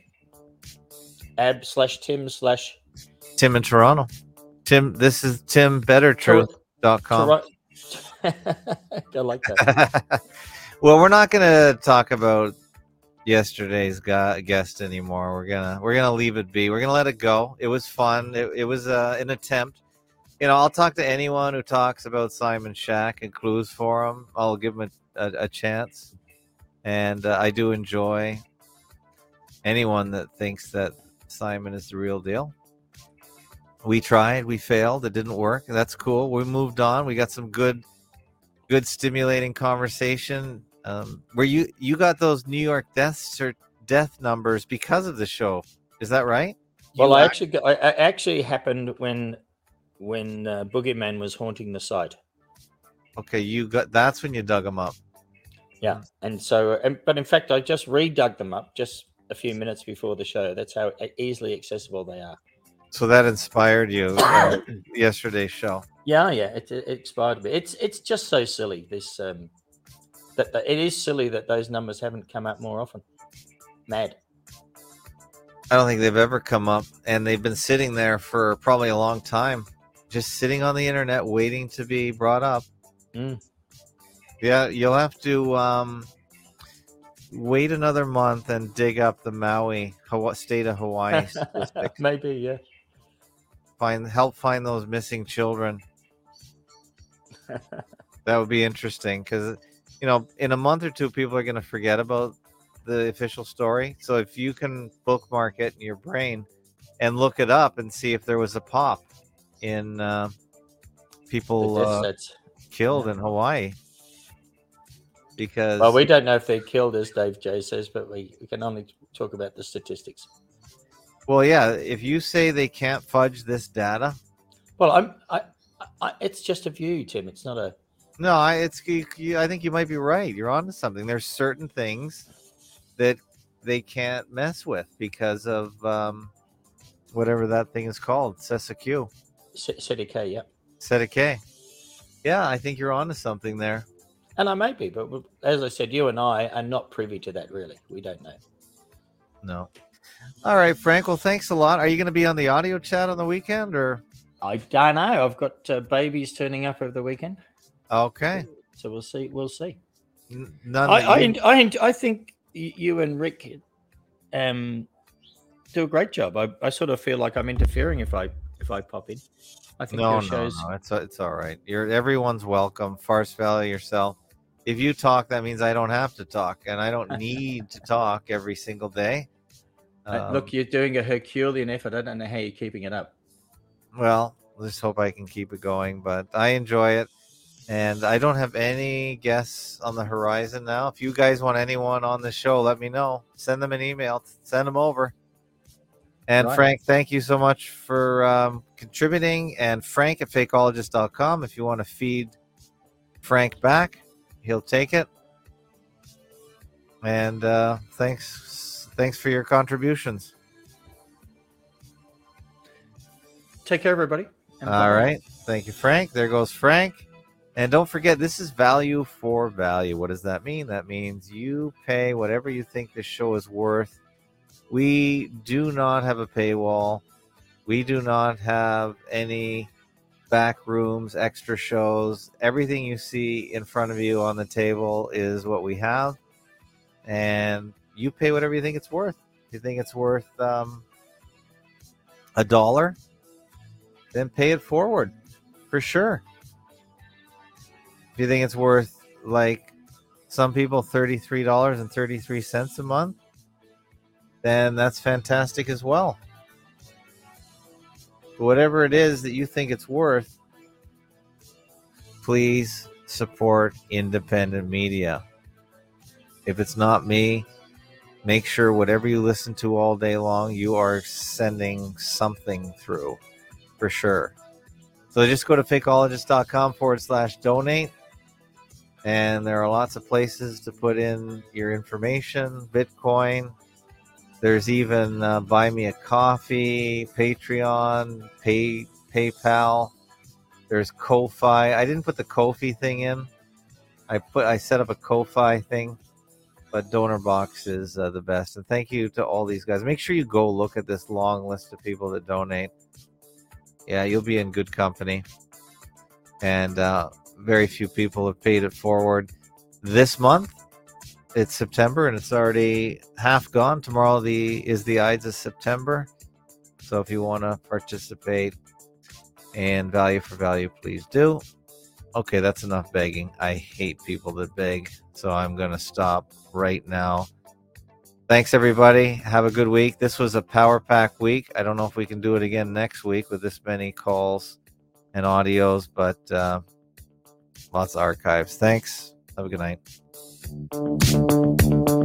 ab/Tim/ Tim in Toronto. Tim, this is TimBetterTruth.com. I like that. Well, we're not going to talk about yesterday's guest anymore. We're gonna leave it be. We're gonna let it go. It was fun. It was an attempt. I'll talk to anyone who talks about Simon Shack and Clues Forum. I'll give them a chance. And I do enjoy anyone that thinks that Simon is the real deal. We tried. We failed. It didn't work. That's cool. We moved on. We got some good stimulating conversation. Where you got those New York death numbers because of the show. Is that right? Well, I actually happened when Boogeyman was haunting the site. Okay, that's when you dug them up. Yeah, and so, but in fact, I just redug them up just a few minutes before the show. That's how easily accessible they are. So that inspired you yesterday's show. Yeah, it inspired me. It's just so silly. This that it is silly that those numbers haven't come up more often. Mad. I don't think they've ever come up, and they've been sitting there for probably a long time, just sitting on the internet waiting to be brought up. Yeah, you'll have to wait another month and dig up the Maui state of Hawaii statistics. Maybe, yeah. Help find those missing children. That would be interesting because, in a month or two, people are going to forget about the official story. So if you can bookmark it in your brain and look it up and see if there was a pop in people killed in Hawaii. Because we don't know if they're killed, as Dave J says, but we can only talk about the statistics. Well, yeah, if you say they can't fudge this data. Well, it's just a view, Tim. It's not a. No, I think you might be right. You're onto something. There's certain things that they can't mess with because of whatever that thing is called, CESAQ. CDK, yeah. CDK. Yeah, I think you're onto something there. And I may be, but as I said, you and I are not privy to that, really. We don't know. No. All right, Frank. Well, thanks a lot. Are you going to be on the audio chat on the weekend, or? I don't know. I've got babies turning up over the weekend. Okay. So we'll see. We'll see. I think you and Rick do a great job. I sort of feel like I'm interfering if I pop in. I think no, your shows. No, it's all right. Everyone's welcome. Farce Valley, yourself. If you talk, that means I don't have to talk, and I don't need to talk every single day. Look, you're doing a Herculean effort. I don't know how you're keeping it up. Well, let's hope I can keep it going, but I enjoy it. And I don't have any guests on the horizon now. If you guys want anyone on the show, let me know. Send them an email. Send them over. And right. Frank, thank you so much for contributing. And Frank at fakeologist.com. If you want to feed Frank back, he'll take it. And thanks for your contributions. Take care, everybody. All right. Thank you, Frank. There goes Frank. And don't forget, this is value for value. What does that mean? That means you pay whatever you think the show is worth. We do not have a paywall. We do not have any back rooms, extra shows. Everything you see in front of you on the table is what we have. And you pay whatever you think it's worth. If you think it's worth $1, then pay it forward for sure. If you think it's worth, like some people, $33.33 a month, then that's fantastic as well. Whatever it is that you think it's worth, please support independent media. If it's not me, make sure whatever you listen to all day long, you are sending something through for sure. So just go to fakeologist.com/donate. And there are lots of places to put in your information, Bitcoin. There's even Buy Me a Coffee, Patreon, PayPal. There's Ko-Fi. I didn't put the Ko-fi thing in. I set up a Ko-Fi thing, but DonorBox is the best. And thank you to all these guys. Make sure you go look at this long list of people that donate. Yeah, you'll be in good company. And very few people have paid it forward this month. It's September and it's already half gone. Tomorrow is the Ides of September. So if you want to participate in value for value, please do. Okay, that's enough begging. I hate people that beg. So I'm going to stop right now. Thanks, everybody. Have a good week. This was a Power Pack week. I don't know if we can do it again next week with this many calls and audios, but lots of archives. Thanks. Have a good night.